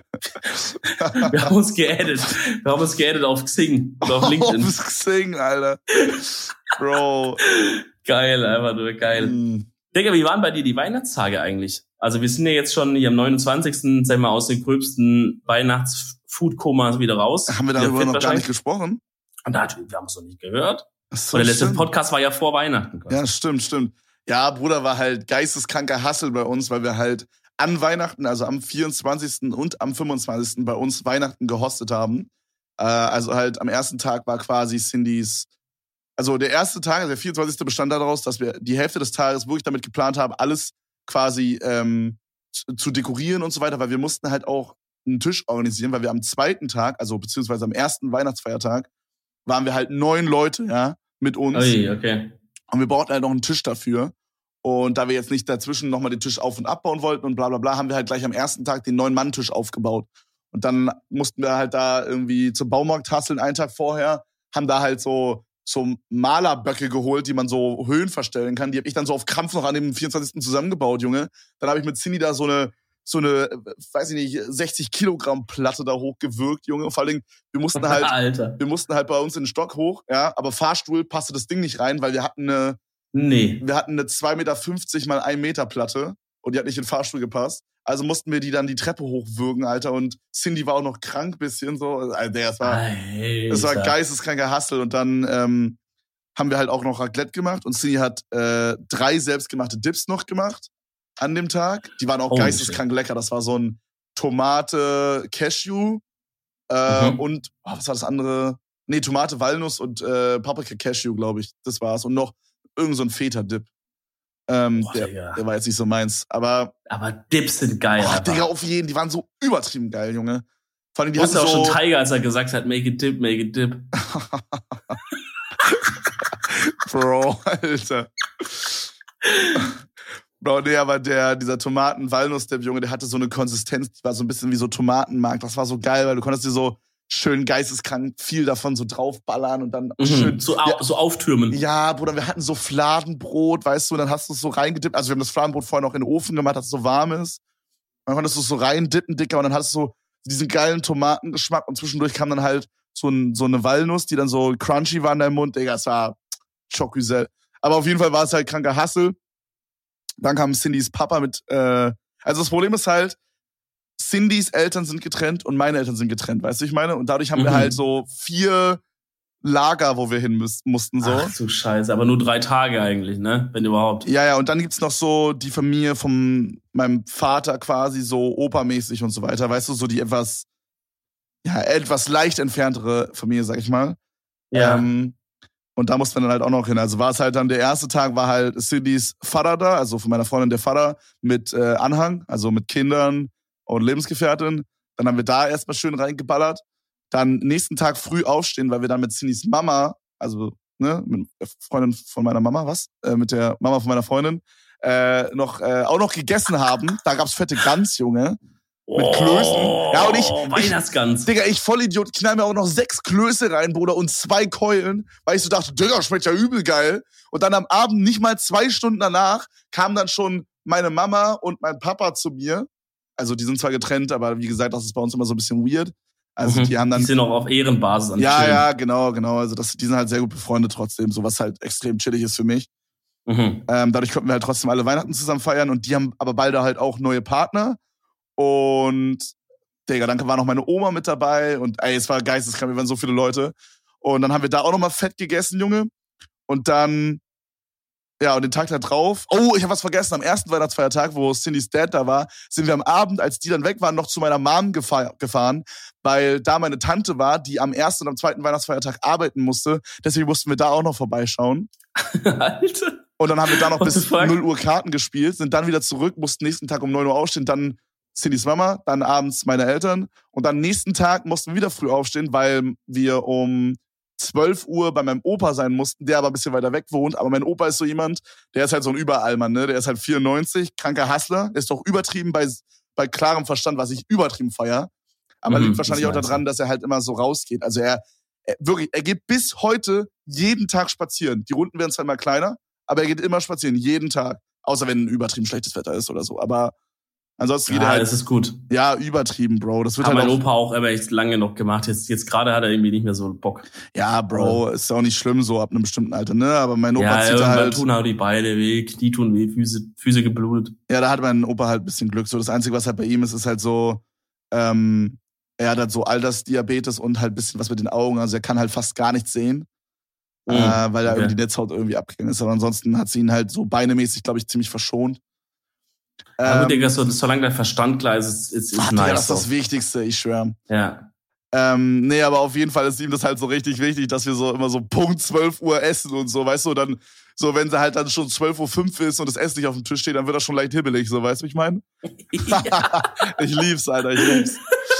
Wir haben uns geaddet auf Xing oder auf LinkedIn. Auf Xing, Alter. Bro. Geil, einfach nur geil. Digga, wie waren bei dir die Weihnachtstage eigentlich? Also wir sind ja jetzt schon hier am 29. Sagen wir mal aus den gröbsten Weihnachts-Food-Komas wieder raus. Haben wir darüber noch gar nicht gesprochen? Und wir haben es noch nicht gehört. So, und der letzte Podcast war ja vor Weihnachten. Ja, stimmt. Ja, Bruder, war halt geisteskranker Hassel bei uns, weil wir halt an Weihnachten, also am 24. und am 25. bei uns Weihnachten gehostet haben. Also halt am ersten Tag war quasi Cindys, also der erste Tag, also der 24. bestand daraus, dass wir die Hälfte des Tages wirklich damit geplant haben, alles quasi zu dekorieren und so weiter, weil wir mussten halt auch einen Tisch organisieren, weil wir am zweiten Tag, also beziehungsweise am ersten Weihnachtsfeiertag, waren wir halt 9 Leute, ja, mit uns. Ui, okay. Und wir brauchten halt noch einen Tisch dafür. Und da wir jetzt nicht dazwischen nochmal den Tisch auf- und abbauen wollten und bla bla bla, haben wir halt gleich am ersten Tag den 9-Mann-Tisch aufgebaut. Und dann mussten wir halt da irgendwie zum Baumarkt hasseln einen Tag vorher, haben da halt so Malerböcke geholt, die man so Höhen verstellen kann. Die habe ich dann so auf Krampf noch an dem 24. zusammengebaut, Junge. Dann habe ich mit Cindy da so eine, weiß ich nicht, 60 Kilogramm Platte da hochgewürgt, Junge. Vor allem, wir mussten halt bei uns in den Stock hoch, ja, aber Fahrstuhl passte das Ding nicht rein, weil wir hatten eine 2,50 Meter mal 1 Meter Platte und die hat nicht in den Fahrstuhl gepasst. Also mussten wir die dann die Treppe hochwürgen, Alter. Und Cindy war auch noch krank bisschen so. Also, das war geisteskranker Hassel. Und dann haben wir halt auch noch Raclette gemacht. Und Cindy hat 3 selbstgemachte Dips noch gemacht an dem Tag. Die waren auch geisteskrank lecker. Das war so ein Tomate Cashew und was war das andere? Nee, Tomate Walnuss und Paprika Cashew, glaube ich. Das war's. Und noch irgend so ein Feta-Dip. Der war jetzt nicht so meins. Aber Dips sind geil. Digga, auf jeden. Die waren so übertrieben geil, Junge. Vor allem, die hatten auch schon Tiger, als er gesagt hat, make it dip, make it dip. Bro, Alter. Bro, nee, aber dieser Tomaten-Walnuss-Dip, Junge, der hatte so eine Konsistenz, die war so ein bisschen wie so Tomatenmark. Das war so geil, weil du konntest dir so schön geisteskrank viel davon so draufballern und dann schön so auftürmen. Ja, Bruder, wir hatten so Fladenbrot, weißt du, dann hast du es so reingedippt. Also wir haben das Fladenbrot vorher noch in den Ofen gemacht, dass es so warm ist. Dann konntest du es so reindippen, Dicker, und dann hattest du so diesen geilen Tomatengeschmack und zwischendurch kam dann halt so eine Walnuss, die dann so crunchy war in deinem Mund. Digga, es war Chocusel. Aber auf jeden Fall war es halt kranker Hassel. Dann kam Cindys Papa mit, also das Problem ist halt, Cindys Eltern sind getrennt und meine Eltern sind getrennt, weißt du, ich meine? Und dadurch haben wir halt so 4 Lager, wo wir hin mussten, so. Ach du Scheiße, aber nur 3 Tage eigentlich, ne? Wenn überhaupt. Ja, und dann gibt's noch so die Familie von meinem Vater quasi, so opermäßig und so weiter, weißt du, so die etwas leicht entferntere Familie, sag ich mal. Ja. Und da mussten wir dann halt auch noch hin. Also war es halt dann, der erste Tag war halt Cindys Vater da, also von meiner Freundin der Vater, mit Anhang, also mit Kindern und Lebensgefährtin. Dann haben wir da erstmal schön reingeballert. Dann nächsten Tag früh aufstehen, weil wir dann mit Cindys Mama, also mit der Freundin von meiner Mama, mit der Mama von meiner Freundin, auch noch gegessen haben. Da gab's fette Gans, Junge. Mit Klößen. Ja, und Weihnachtsgans. Digga, ich Vollidiot, knall mir auch noch 6 Klöße rein, Bruder, und 2 Keulen, weil ich so dachte, Digga, schmeckt ja übel geil. Und dann am Abend, nicht mal 2 Stunden danach, kamen dann schon meine Mama und mein Papa zu mir. Also die sind zwar getrennt, aber wie gesagt, das ist bei uns immer so ein bisschen weird. Also die haben dann... Die sind auch auf Ehrenbasis am Chillen. Ja, genau. Also die sind halt sehr gut befreundet trotzdem, so was halt extrem chillig ist für mich. Dadurch konnten wir halt trotzdem alle Weihnachten zusammen feiern und die haben aber beide halt auch neue Partner. Und, Digga, dann war noch meine Oma mit dabei und es war geisteskrank, wir waren so viele Leute. Und dann haben wir da auch nochmal fett gegessen, Junge. Und dann, ja, und den Tag da drauf, ich habe was vergessen, am ersten Weihnachtsfeiertag, wo Cindys Dad da war, sind wir am Abend, als die dann weg waren, noch zu meiner Mom gefahren, weil da meine Tante war, die am ersten und am zweiten Weihnachtsfeiertag arbeiten musste. Deswegen mussten wir da auch noch vorbeischauen. Alter. Und dann haben wir da noch bis 0 Uhr Karten gespielt, sind dann wieder zurück, mussten nächsten Tag um 9 Uhr aufstehen, dann Cindys Mama, dann abends meine Eltern. Und dann nächsten Tag mussten wir wieder früh aufstehen, weil wir um 12 Uhr bei meinem Opa sein mussten, der aber ein bisschen weiter weg wohnt. Aber mein Opa ist so jemand, der ist halt so ein Überallmann, ne? Der ist halt 94, kranker Hustler, der ist doch übertrieben bei klarem Verstand, was ich übertrieben feiere. Aber liegt wahrscheinlich auch daran, dass er halt immer so rausgeht. Also er geht bis heute jeden Tag spazieren. Die Runden werden zwar immer kleiner, aber er geht immer spazieren, jeden Tag. Außer wenn ein übertrieben schlechtes Wetter ist oder so. Aber ansonsten geht er halt... das ist gut. Ja, übertrieben, Bro. Das wird hat halt mein Opa auch aber echt lange noch gemacht. Jetzt gerade hat er irgendwie nicht mehr so Bock. Ja, Bro, ist auch nicht schlimm so ab einem bestimmten Alter, ne? Aber mein Opa zieht halt... tun auch die Beine weh, Knie tun weh, Füße geblutet. Ja, da hat mein Opa halt ein bisschen Glück. So das Einzige, was halt bei ihm ist halt so... er hat halt so Altersdiabetes und halt ein bisschen was mit den Augen. Also er kann halt fast gar nichts sehen. Weil da irgendwie die Netzhaut irgendwie abgegangen ist. Aber ansonsten hat sie ihn halt so beinemäßig, glaube ich, ziemlich verschont. Aber Digga, solange der Verstand klar ist, ist nice. Digga, das ist das Wichtigste, ich schwör. Ja. Nee, aber auf jeden Fall ist ihm das halt so richtig wichtig, dass wir so immer so Punkt 12 Uhr essen und so, weißt du, dann, so wenn sie halt dann schon 12:05 Uhr ist und das Essen nicht auf dem Tisch steht, dann wird das schon leicht hibbelig, so, weißt du, wie ich meine? Ja. Ich lieb's, Alter, ich lieb's.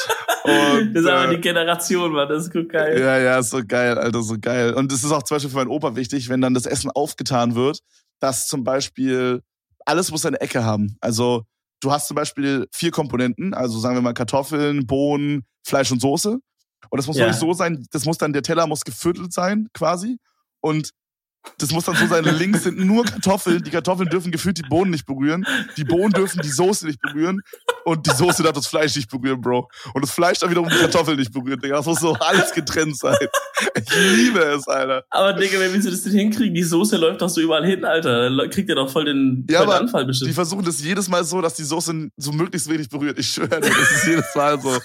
Und, das ist aber die Generation, Mann, das ist gut geil. Ja, ist so geil, Alter, so geil. Und es ist auch zum Beispiel für meinen Opa wichtig, wenn dann das Essen aufgetan wird, dass zum Beispiel alles muss seine Ecke haben. Also du hast zum Beispiel 4 Komponenten, also sagen wir mal Kartoffeln, Bohnen, Fleisch und Soße. Und das muss wirklich so sein, der Teller muss geviertelt sein, quasi. Und das muss dann so sein, links sind nur Kartoffeln. Die Kartoffeln dürfen gefühlt die Bohnen nicht berühren. Die Bohnen dürfen die Soße nicht berühren. Und die Soße darf das Fleisch nicht berühren, Bro. Und das Fleisch darf wiederum die Kartoffeln nicht berühren, Digga. Das muss so alles getrennt sein. Ich liebe es, Alter. Aber Digga, wie willst du das denn hinkriegen? Die Soße läuft doch so überall hin, Alter. Da kriegt ihr doch voll den Anfall bestimmt. Die versuchen das jedes Mal so, dass die Soße so möglichst wenig berührt. Ich schwöre, das ist jedes Mal so.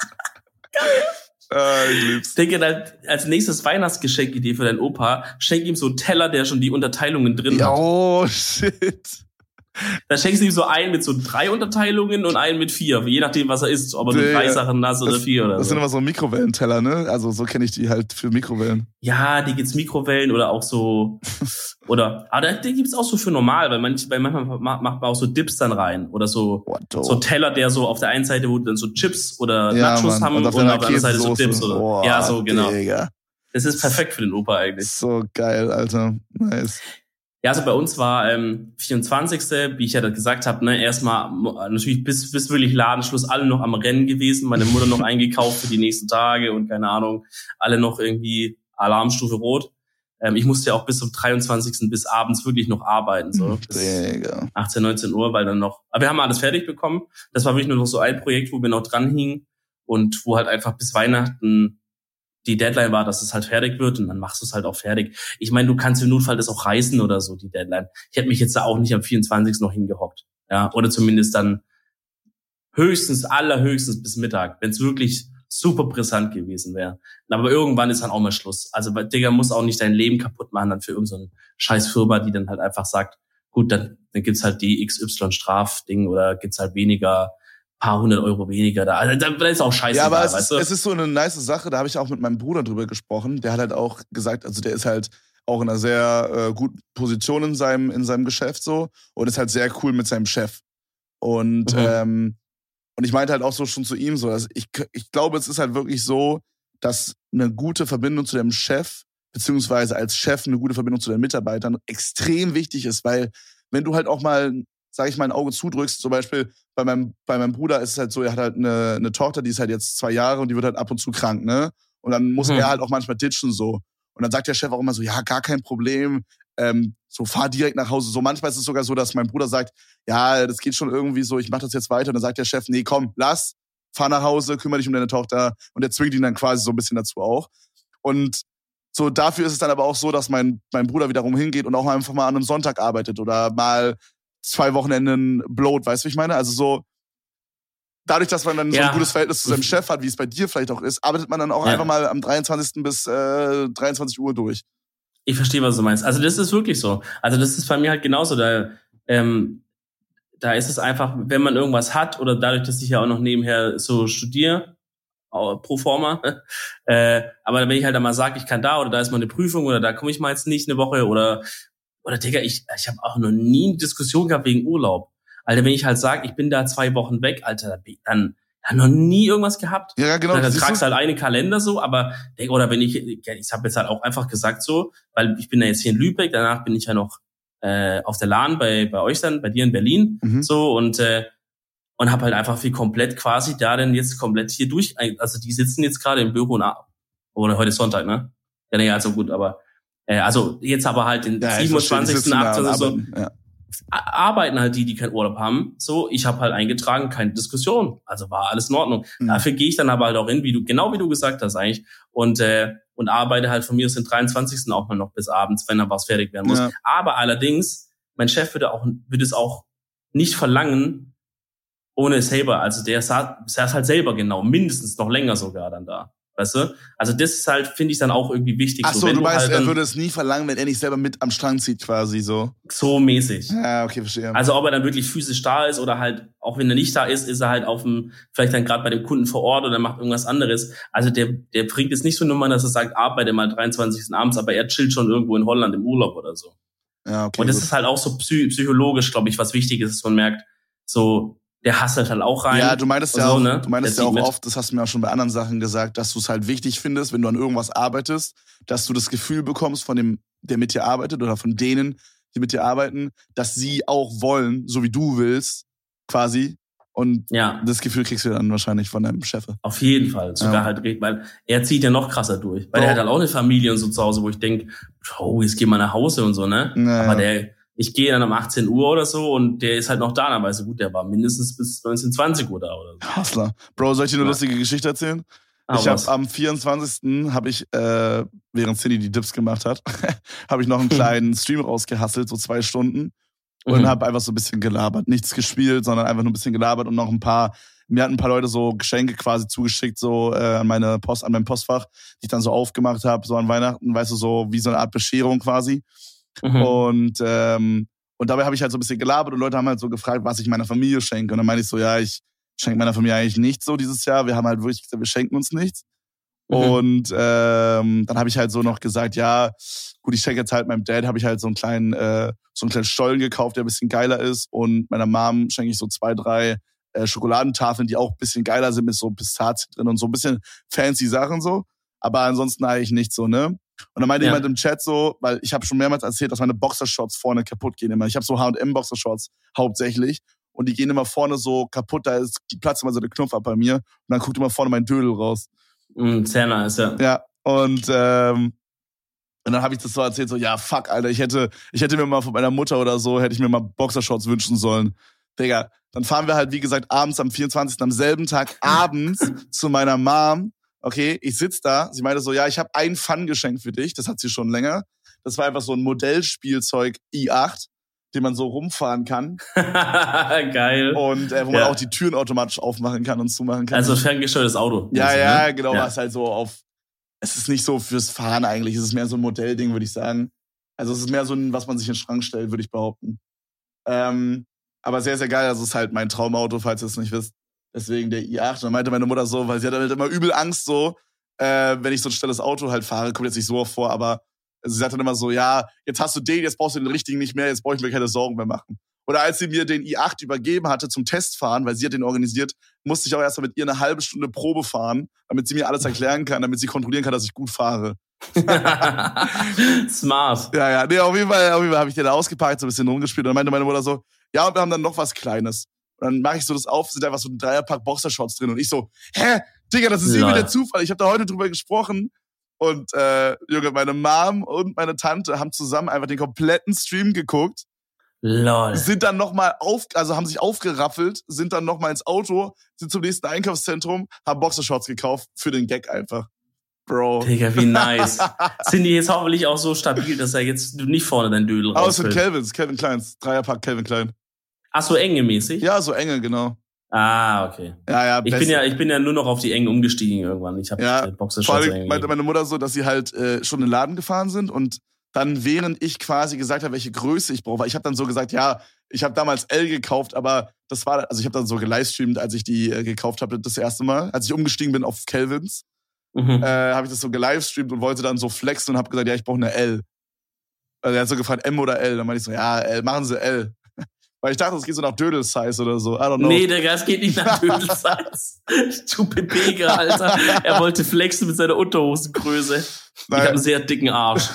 Geil. Ich lieb's. Denke, als nächstes Weihnachtsgeschenkidee für deinen Opa, schenk ihm so einen Teller, der schon die Unterteilungen drin hat. Oh, shit. Da schenkst du ihm so einen mit so 3 Unterteilungen und einen mit 4, je nachdem, was er isst, ob er nur 3 Sachen hast oder 4 oder so. Das sind immer so Mikrowellenteller, ne? Also so kenne ich die halt für Mikrowellen. Ja, die gibt's Mikrowellen oder auch so, aber die gibt's auch so für normal, weil manchmal macht man auch so Dips dann rein oder so Teller, der so auf der einen Seite, wo dann so Chips oder Nachos haben und auf der anderen Seite so Dips oder. Boah, ja, so genau. Digga. Das ist perfekt für den Opa eigentlich. So geil, Alter. Nice. Ja, also bei uns war 24., wie ich ja gesagt habe, ne, erstmal natürlich bis wirklich Ladenschluss alle noch am Rennen gewesen, meine Mutter noch eingekauft für die nächsten Tage und keine Ahnung, alle noch irgendwie Alarmstufe Rot. Ich musste ja auch bis zum 23. bis abends wirklich noch arbeiten, so bis 18, 19 Uhr, weil dann noch, aber wir haben alles fertig bekommen. Das war wirklich nur noch so ein Projekt, wo wir noch dran hingen und wo halt einfach bis Weihnachten die Deadline war, dass es halt fertig wird und dann machst du es halt auch fertig. Ich meine, du kannst im Notfall das auch reißen oder so, die Deadline. Ich hätte mich jetzt da auch nicht am 24. noch hingehockt. Ja, oder zumindest dann allerhöchstens bis Mittag, wenn es wirklich super brisant gewesen wäre. Aber irgendwann ist dann auch mal Schluss. Also, Digga, muss auch nicht dein Leben kaputt machen dann für irgendeine scheiß Firma, die dann halt einfach sagt, gut, dann gibt's halt die XY-Strafding oder gibt's halt weniger, paar 100 Euro weniger da. Also da ist auch scheiße. Ja, aber es ist so eine nice Sache, da habe ich auch mit meinem Bruder drüber gesprochen. Der hat halt auch gesagt, also der ist halt auch in einer sehr guten Position in seinem Geschäft so und ist halt sehr cool mit seinem Chef. Und ich meinte halt auch so schon zu ihm so, dass ich glaube, es ist halt wirklich so, dass eine gute Verbindung zu dem Chef, beziehungsweise als Chef eine gute Verbindung zu den Mitarbeitern extrem wichtig ist, weil wenn du halt auch mal, sag ich mal, ein Auge zudrückst, zum Beispiel bei meinem Bruder ist es halt so, er hat halt eine Tochter, die ist halt jetzt 2 Jahre und die wird halt ab und zu krank, ne? Und dann muss er halt auch manchmal ditchen so. Und dann sagt der Chef auch immer so, ja, gar kein Problem, so fahr direkt nach Hause. So manchmal ist es sogar so, dass mein Bruder sagt, ja, das geht schon irgendwie so, ich mach das jetzt weiter. Und dann sagt der Chef, nee, komm, lass, fahr nach Hause, kümmere dich um deine Tochter und der zwingt ihn dann quasi so ein bisschen dazu auch. Und so dafür ist es dann aber auch so, dass mein Bruder wiederum hingeht und auch einfach mal an einem Sonntag arbeitet oder mal 2 Wochenenden blowt, weißt du, wie ich meine? Also so, dadurch, dass man dann so ein gutes Verhältnis zu seinem Chef hat, wie es bei dir vielleicht auch ist, arbeitet man dann auch einfach mal am 23. bis 23 Uhr durch. Ich verstehe, was du meinst. Also das ist wirklich so. Also das ist bei mir halt genauso. Da ist es einfach, wenn man irgendwas hat oder dadurch, dass ich ja auch noch nebenher so studiere, pro forma, aber wenn ich halt einmal sage, ich kann da oder da ist mal eine Prüfung oder da komme ich mal jetzt nicht eine Woche oder Digga, ich habe auch noch nie eine Diskussion gehabt wegen Urlaub. Alter, wenn ich halt sage, ich bin da 2 Wochen weg, Alter, dann noch nie irgendwas gehabt. Ja, genau. Dann tragst du halt einen Kalender so, aber oder wenn ich habe jetzt halt auch einfach gesagt so, weil ich bin ja jetzt hier in Lübeck, danach bin ich ja noch auf der LAN bei euch dann, bei dir in Berlin, so und habe halt einfach wie komplett quasi da denn jetzt komplett hier durch, also die sitzen jetzt gerade im Büro oder heute ist Sonntag, ne? Ja, nee, also gut, aber also jetzt aber halt den 27. 18. so. Ja. Arbeiten halt die keinen Urlaub haben. So, ich habe halt eingetragen, keine Diskussion. Also war alles in Ordnung. Dafür gehe ich dann aber halt auch hin, wie du gesagt hast eigentlich. Und arbeite halt von mir aus den 23. auch mal noch bis abends, wenn dann was fertig werden muss. Ja. Aber allerdings, mein Chef würde es auch nicht verlangen, ohne es selber. Also der saß halt selber genau, mindestens noch länger sogar dann da. Weißt du? Also das ist halt, finde ich, dann auch irgendwie wichtig. Ach so, du meinst, halt er würde es nie verlangen, wenn er nicht selber mit am Strang zieht quasi so? So mäßig. Ja, okay, verstehe. Also ob er dann wirklich physisch da ist oder halt, auch wenn er nicht da ist, ist er halt vielleicht dann gerade bei dem Kunden vor Ort oder macht irgendwas anderes. Also der bringt jetzt nicht so Nummern, dass er sagt, arbeite mal 23. abends, aber er chillt schon irgendwo in Holland im Urlaub oder so. Ja, okay. Und das ist halt auch so psychologisch, glaube ich, was wichtig ist, dass man merkt, so, der hasselt halt auch rein. Ja, du meintest ja auch, ne? Oft, das hast du mir auch schon bei anderen Sachen gesagt, dass du es halt wichtig findest, wenn du an irgendwas arbeitest, dass du das Gefühl bekommst von dem, der mit dir arbeitet oder von denen, die mit dir arbeiten, dass sie auch wollen, so wie du willst, quasi. Und das Gefühl kriegst du dann wahrscheinlich von deinem Chef. Auf jeden Fall. Sogar halt, weil er zieht ja noch krasser durch. Weil er hat halt auch eine Familie und so zu Hause, wo ich denke, jetzt geh mal nach Hause und so, ne? Ja, aber ich gehe dann um 18 Uhr oder so und der ist halt noch da, dann weißt du, gut, der war mindestens bis 19, 20 Uhr da oder so. Hustler. Bro, soll ich dir eine lustige Geschichte erzählen? Ich habe am 24. während Cindy die Dips gemacht hat, habe ich noch einen kleinen Stream rausgehustelt, so 2 Stunden und habe einfach so ein bisschen gelabert. Nichts gespielt, sondern einfach nur ein bisschen gelabert und noch mir hatten ein paar Leute so Geschenke quasi zugeschickt, so an meinem Postfach, die ich dann so aufgemacht habe, so an Weihnachten, weißt du, so wie so eine Art Bescherung quasi. Und dabei habe ich halt so ein bisschen gelabert und Leute haben halt so gefragt, was ich meiner Familie schenke. Und dann meine ich so, ja, ich schenke meiner Familie eigentlich nichts so dieses Jahr. Wir haben halt wirklich gesagt, wir schenken uns nichts. Und dann habe ich halt so noch gesagt, ja, gut, ich schenke jetzt halt meinem Dad, habe ich halt so einen kleinen Stollen gekauft, der ein bisschen geiler ist. Und meiner Mom schenke ich so 2, 3 Schokoladentafeln, die auch ein bisschen geiler sind, mit so Pistazien drin und so ein bisschen fancy Sachen so. Aber ansonsten eigentlich nicht so, ne? Und dann meinte jemand im Chat so, weil ich habe schon mehrmals erzählt, dass meine Boxershorts vorne kaputt gehen immer. Ich habe so H&M Boxershorts hauptsächlich und die gehen immer vorne so kaputt, da platzt immer so der Knopf ab bei mir und dann guckt immer vorne mein Dödel raus. Sehr nice, ja. Ja, und dann habe ich das so erzählt, so, ja, fuck, Alter, ich hätte mir mal von meiner Mutter oder so, hätte ich mir mal Boxershorts wünschen sollen. Digga, dann fahren wir halt, wie gesagt, abends am 24. am selben Tag abends zu meiner Mom. Okay, ich sitz da, sie meinte so, ja, ich habe ein Fun-Geschenk für dich, das hat sie schon länger. Das war einfach so ein Modellspielzeug i8, den man so rumfahren kann. Geil. Und wo man auch die Türen automatisch aufmachen kann und zumachen kann. Also ferngesteuertes Auto. Ja, ne? Genau, was halt so es ist nicht so fürs Fahren eigentlich, es ist mehr so ein Modellding, würde ich sagen. Also es ist mehr so ein, was man sich in den Schrank stellt, würde ich behaupten. Aber sehr, sehr geil, also es ist halt mein Traumauto, falls ihr es nicht wisst. Deswegen der i8. Und dann meinte meine Mutter so, weil sie hat halt immer übel Angst so, wenn ich so ein schnelles Auto halt fahre, kommt jetzt nicht so oft vor, aber sie sagt dann immer so, ja, jetzt hast du den, jetzt brauchst du den richtigen nicht mehr, jetzt brauche ich mir keine Sorgen mehr machen. Oder als sie mir den i8 übergeben hatte zum Testfahren, weil sie hat den organisiert, musste ich auch erstmal mit ihr eine halbe Stunde Probe fahren, damit sie mir alles erklären kann, damit sie kontrollieren kann, dass ich gut fahre. Smart. Ja, nee, auf jeden Fall habe ich den da ausgepackt, so ein bisschen rumgespielt und dann meinte meine Mutter so, ja, und wir haben dann noch was Kleines. Und dann mache ich so das auf, sind einfach so ein 3er-Pack Boxershorts drin. Und ich so, Digga, das ist irgendwie der Zufall. Ich habe da heute drüber gesprochen. Und Junge, meine Mom und meine Tante haben zusammen einfach den kompletten Stream geguckt. Lol. Sind dann nochmal haben sich aufgeraffelt, sind dann nochmal ins Auto, sind zum nächsten Einkaufszentrum, haben Boxershorts gekauft für den Gag einfach. Bro. Digga, wie nice. Sind die jetzt hoffentlich auch so stabil, dass er jetzt nicht vorne dein Dödel rausfällt? Aber es sind Calvin Kleins. Dreierpack Calvin Klein. Ach, so enge mäßig? Ja, so enge, genau. Ah, okay. Ja, ich bin ja nur noch auf die engen umgestiegen irgendwann. Ich habe Boxershorts. Vor allem meinte meine Mutter so, dass sie halt schon in den Laden gefahren sind und dann, während ich quasi gesagt habe, welche Größe ich brauche, weil ich habe dann so gesagt, ja, ich habe damals L gekauft, aber das war, also ich habe dann so gelivestreamt, als ich die gekauft habe das erste Mal, als ich umgestiegen bin auf Calvins, habe ich das so gelivestreamt und wollte dann so flexen und habe gesagt, ja, ich brauche eine L. Also er hat so gefragt, M oder L, dann meinte ich so, ja, L, machen Sie L. Weil ich dachte, es geht so nach Dödel-Size oder so. I don't know. Nee, Digga, es geht nicht nach Dödel-Size. Du Pepega, Alter. Er wollte flexen mit seiner Unterhosengröße. Ich habe einen sehr dicken Arsch.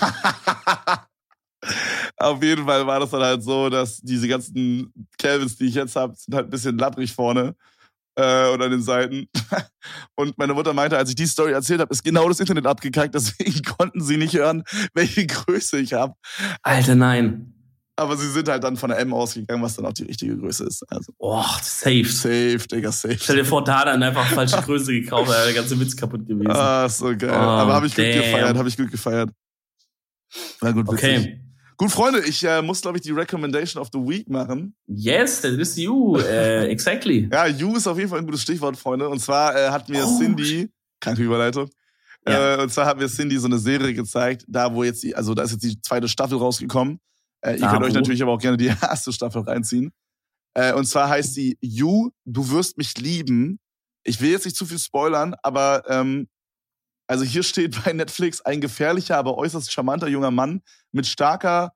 Auf jeden Fall war das dann halt so, dass diese ganzen Calvins, die ich jetzt habe, sind halt ein bisschen labbrig vorne und an den Seiten. Und meine Mutter meinte, als ich die Story erzählt habe, ist genau das Internet abgekackt, deswegen konnten sie nicht hören, welche Größe ich habe. Alter, nein. Aber sie sind halt dann von der M ausgegangen, was dann auch die richtige Größe ist. Also. Safe. Safe, Digga, safe. Stell dir vor, da dann einfach falsche Größe gekauft, wäre der ganze Witz kaputt gewesen. Ah, so geil. Aber habe ich gut gefeiert. Na gut, witzig. Okay. Gut, Freunde, ich muss, glaube ich, die Recommendation of the Week machen. Yes, that is you. Exactly. Ja, you ist auf jeden Fall ein gutes Stichwort, Freunde. Und zwar hat mir Cindy, kranke Überleitung, und zwar hat mir Cindy so eine Serie gezeigt, da wo jetzt, da ist jetzt die zweite Staffel rausgekommen. Ihr könnt euch natürlich aber auch gerne die erste Staffel reinziehen. Und zwar heißt sie You, du wirst mich lieben. Ich will jetzt nicht zu viel spoilern, aber also hier steht bei Netflix, ein gefährlicher, aber äußerst charmanter junger Mann mit starker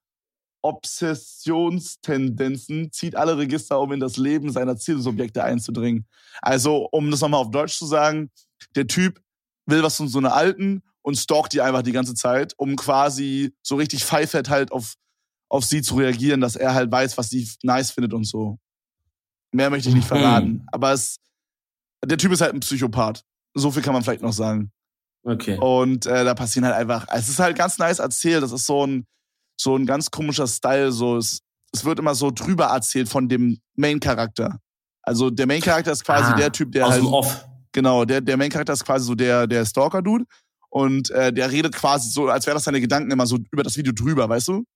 Obsessionstendenzen zieht alle Register, um in das Leben seiner Zielsubjekte einzudringen. Also, um das nochmal auf Deutsch zu sagen, der Typ will was von so einer Alten und stalkt die einfach die ganze Zeit, um quasi so richtig pfeifert halt auf sie zu reagieren, dass er halt weiß, was sie nice findet und so. Mehr möchte ich nicht verraten. Aber der Typ ist halt ein Psychopath. So viel kann man vielleicht noch sagen. Okay. Und da passieren halt einfach, es ist halt ganz nice erzählt, das ist so ein ganz komischer Style, so es wird immer so drüber erzählt von dem Main-Charakter. Also der Main-Charakter ist quasi der Typ, der aus halt... dem Off. Genau, der Main-Charakter ist quasi so der Stalker-Dude und der redet quasi so, als wäre das seine Gedanken immer so über das Video drüber, weißt du?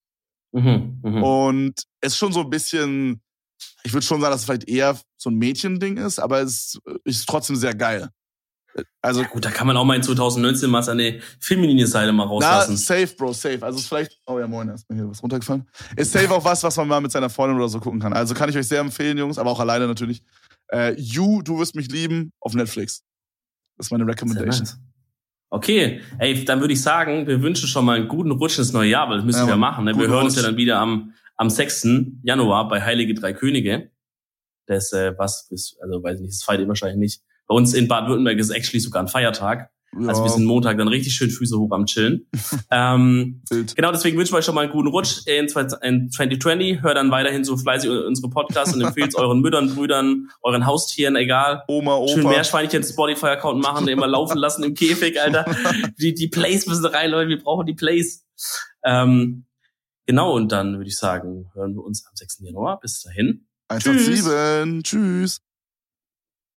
Und es ist schon so ein bisschen, ich würde schon sagen, dass es vielleicht eher so ein Mädchending ist, aber es ist trotzdem sehr geil. Also, ja gut, da kann man auch mal in 2019 mal seine feminine Seite mal rauslassen. Na, safe, Bro, safe. Also ist vielleicht, oh ja, moin, ist mir hier was runtergefallen. Ist safe auch was man mal mit seiner Freundin oder so gucken kann. Also kann ich euch sehr empfehlen, Jungs, aber auch alleine natürlich. You, du wirst mich lieben, auf Netflix. Das ist meine Recommendation. Okay, ey, dann würde ich sagen, wir wünschen schon mal einen guten Rutsch ins neue Jahr, weil das müssen wir machen. Ne? Wir hören uns ja dann wieder am 6. Januar bei Heilige Drei Könige. Das, weiß ich nicht, das feiert ihr wahrscheinlich nicht. Bei uns in Baden-Württemberg ist actually sogar ein Feiertag. Ja. Also wir sind Montag dann richtig schön Füße hoch am Chillen. Genau, deswegen wünschen wir euch schon mal einen guten Rutsch in 2020. Hört dann weiterhin so fleißig unsere Podcasts und empfehlt es euren Müttern, Brüdern, euren Haustieren, egal. Oma, Opa. Schön Meerschweinchen Spotify-Account machen, immer laufen lassen im Käfig, Alter. Die Plays müssen rein, Leute, wir brauchen die Plays. Genau, und dann würde ich sagen, hören wir uns am 6. Januar. Bis dahin. 187. Tschüss.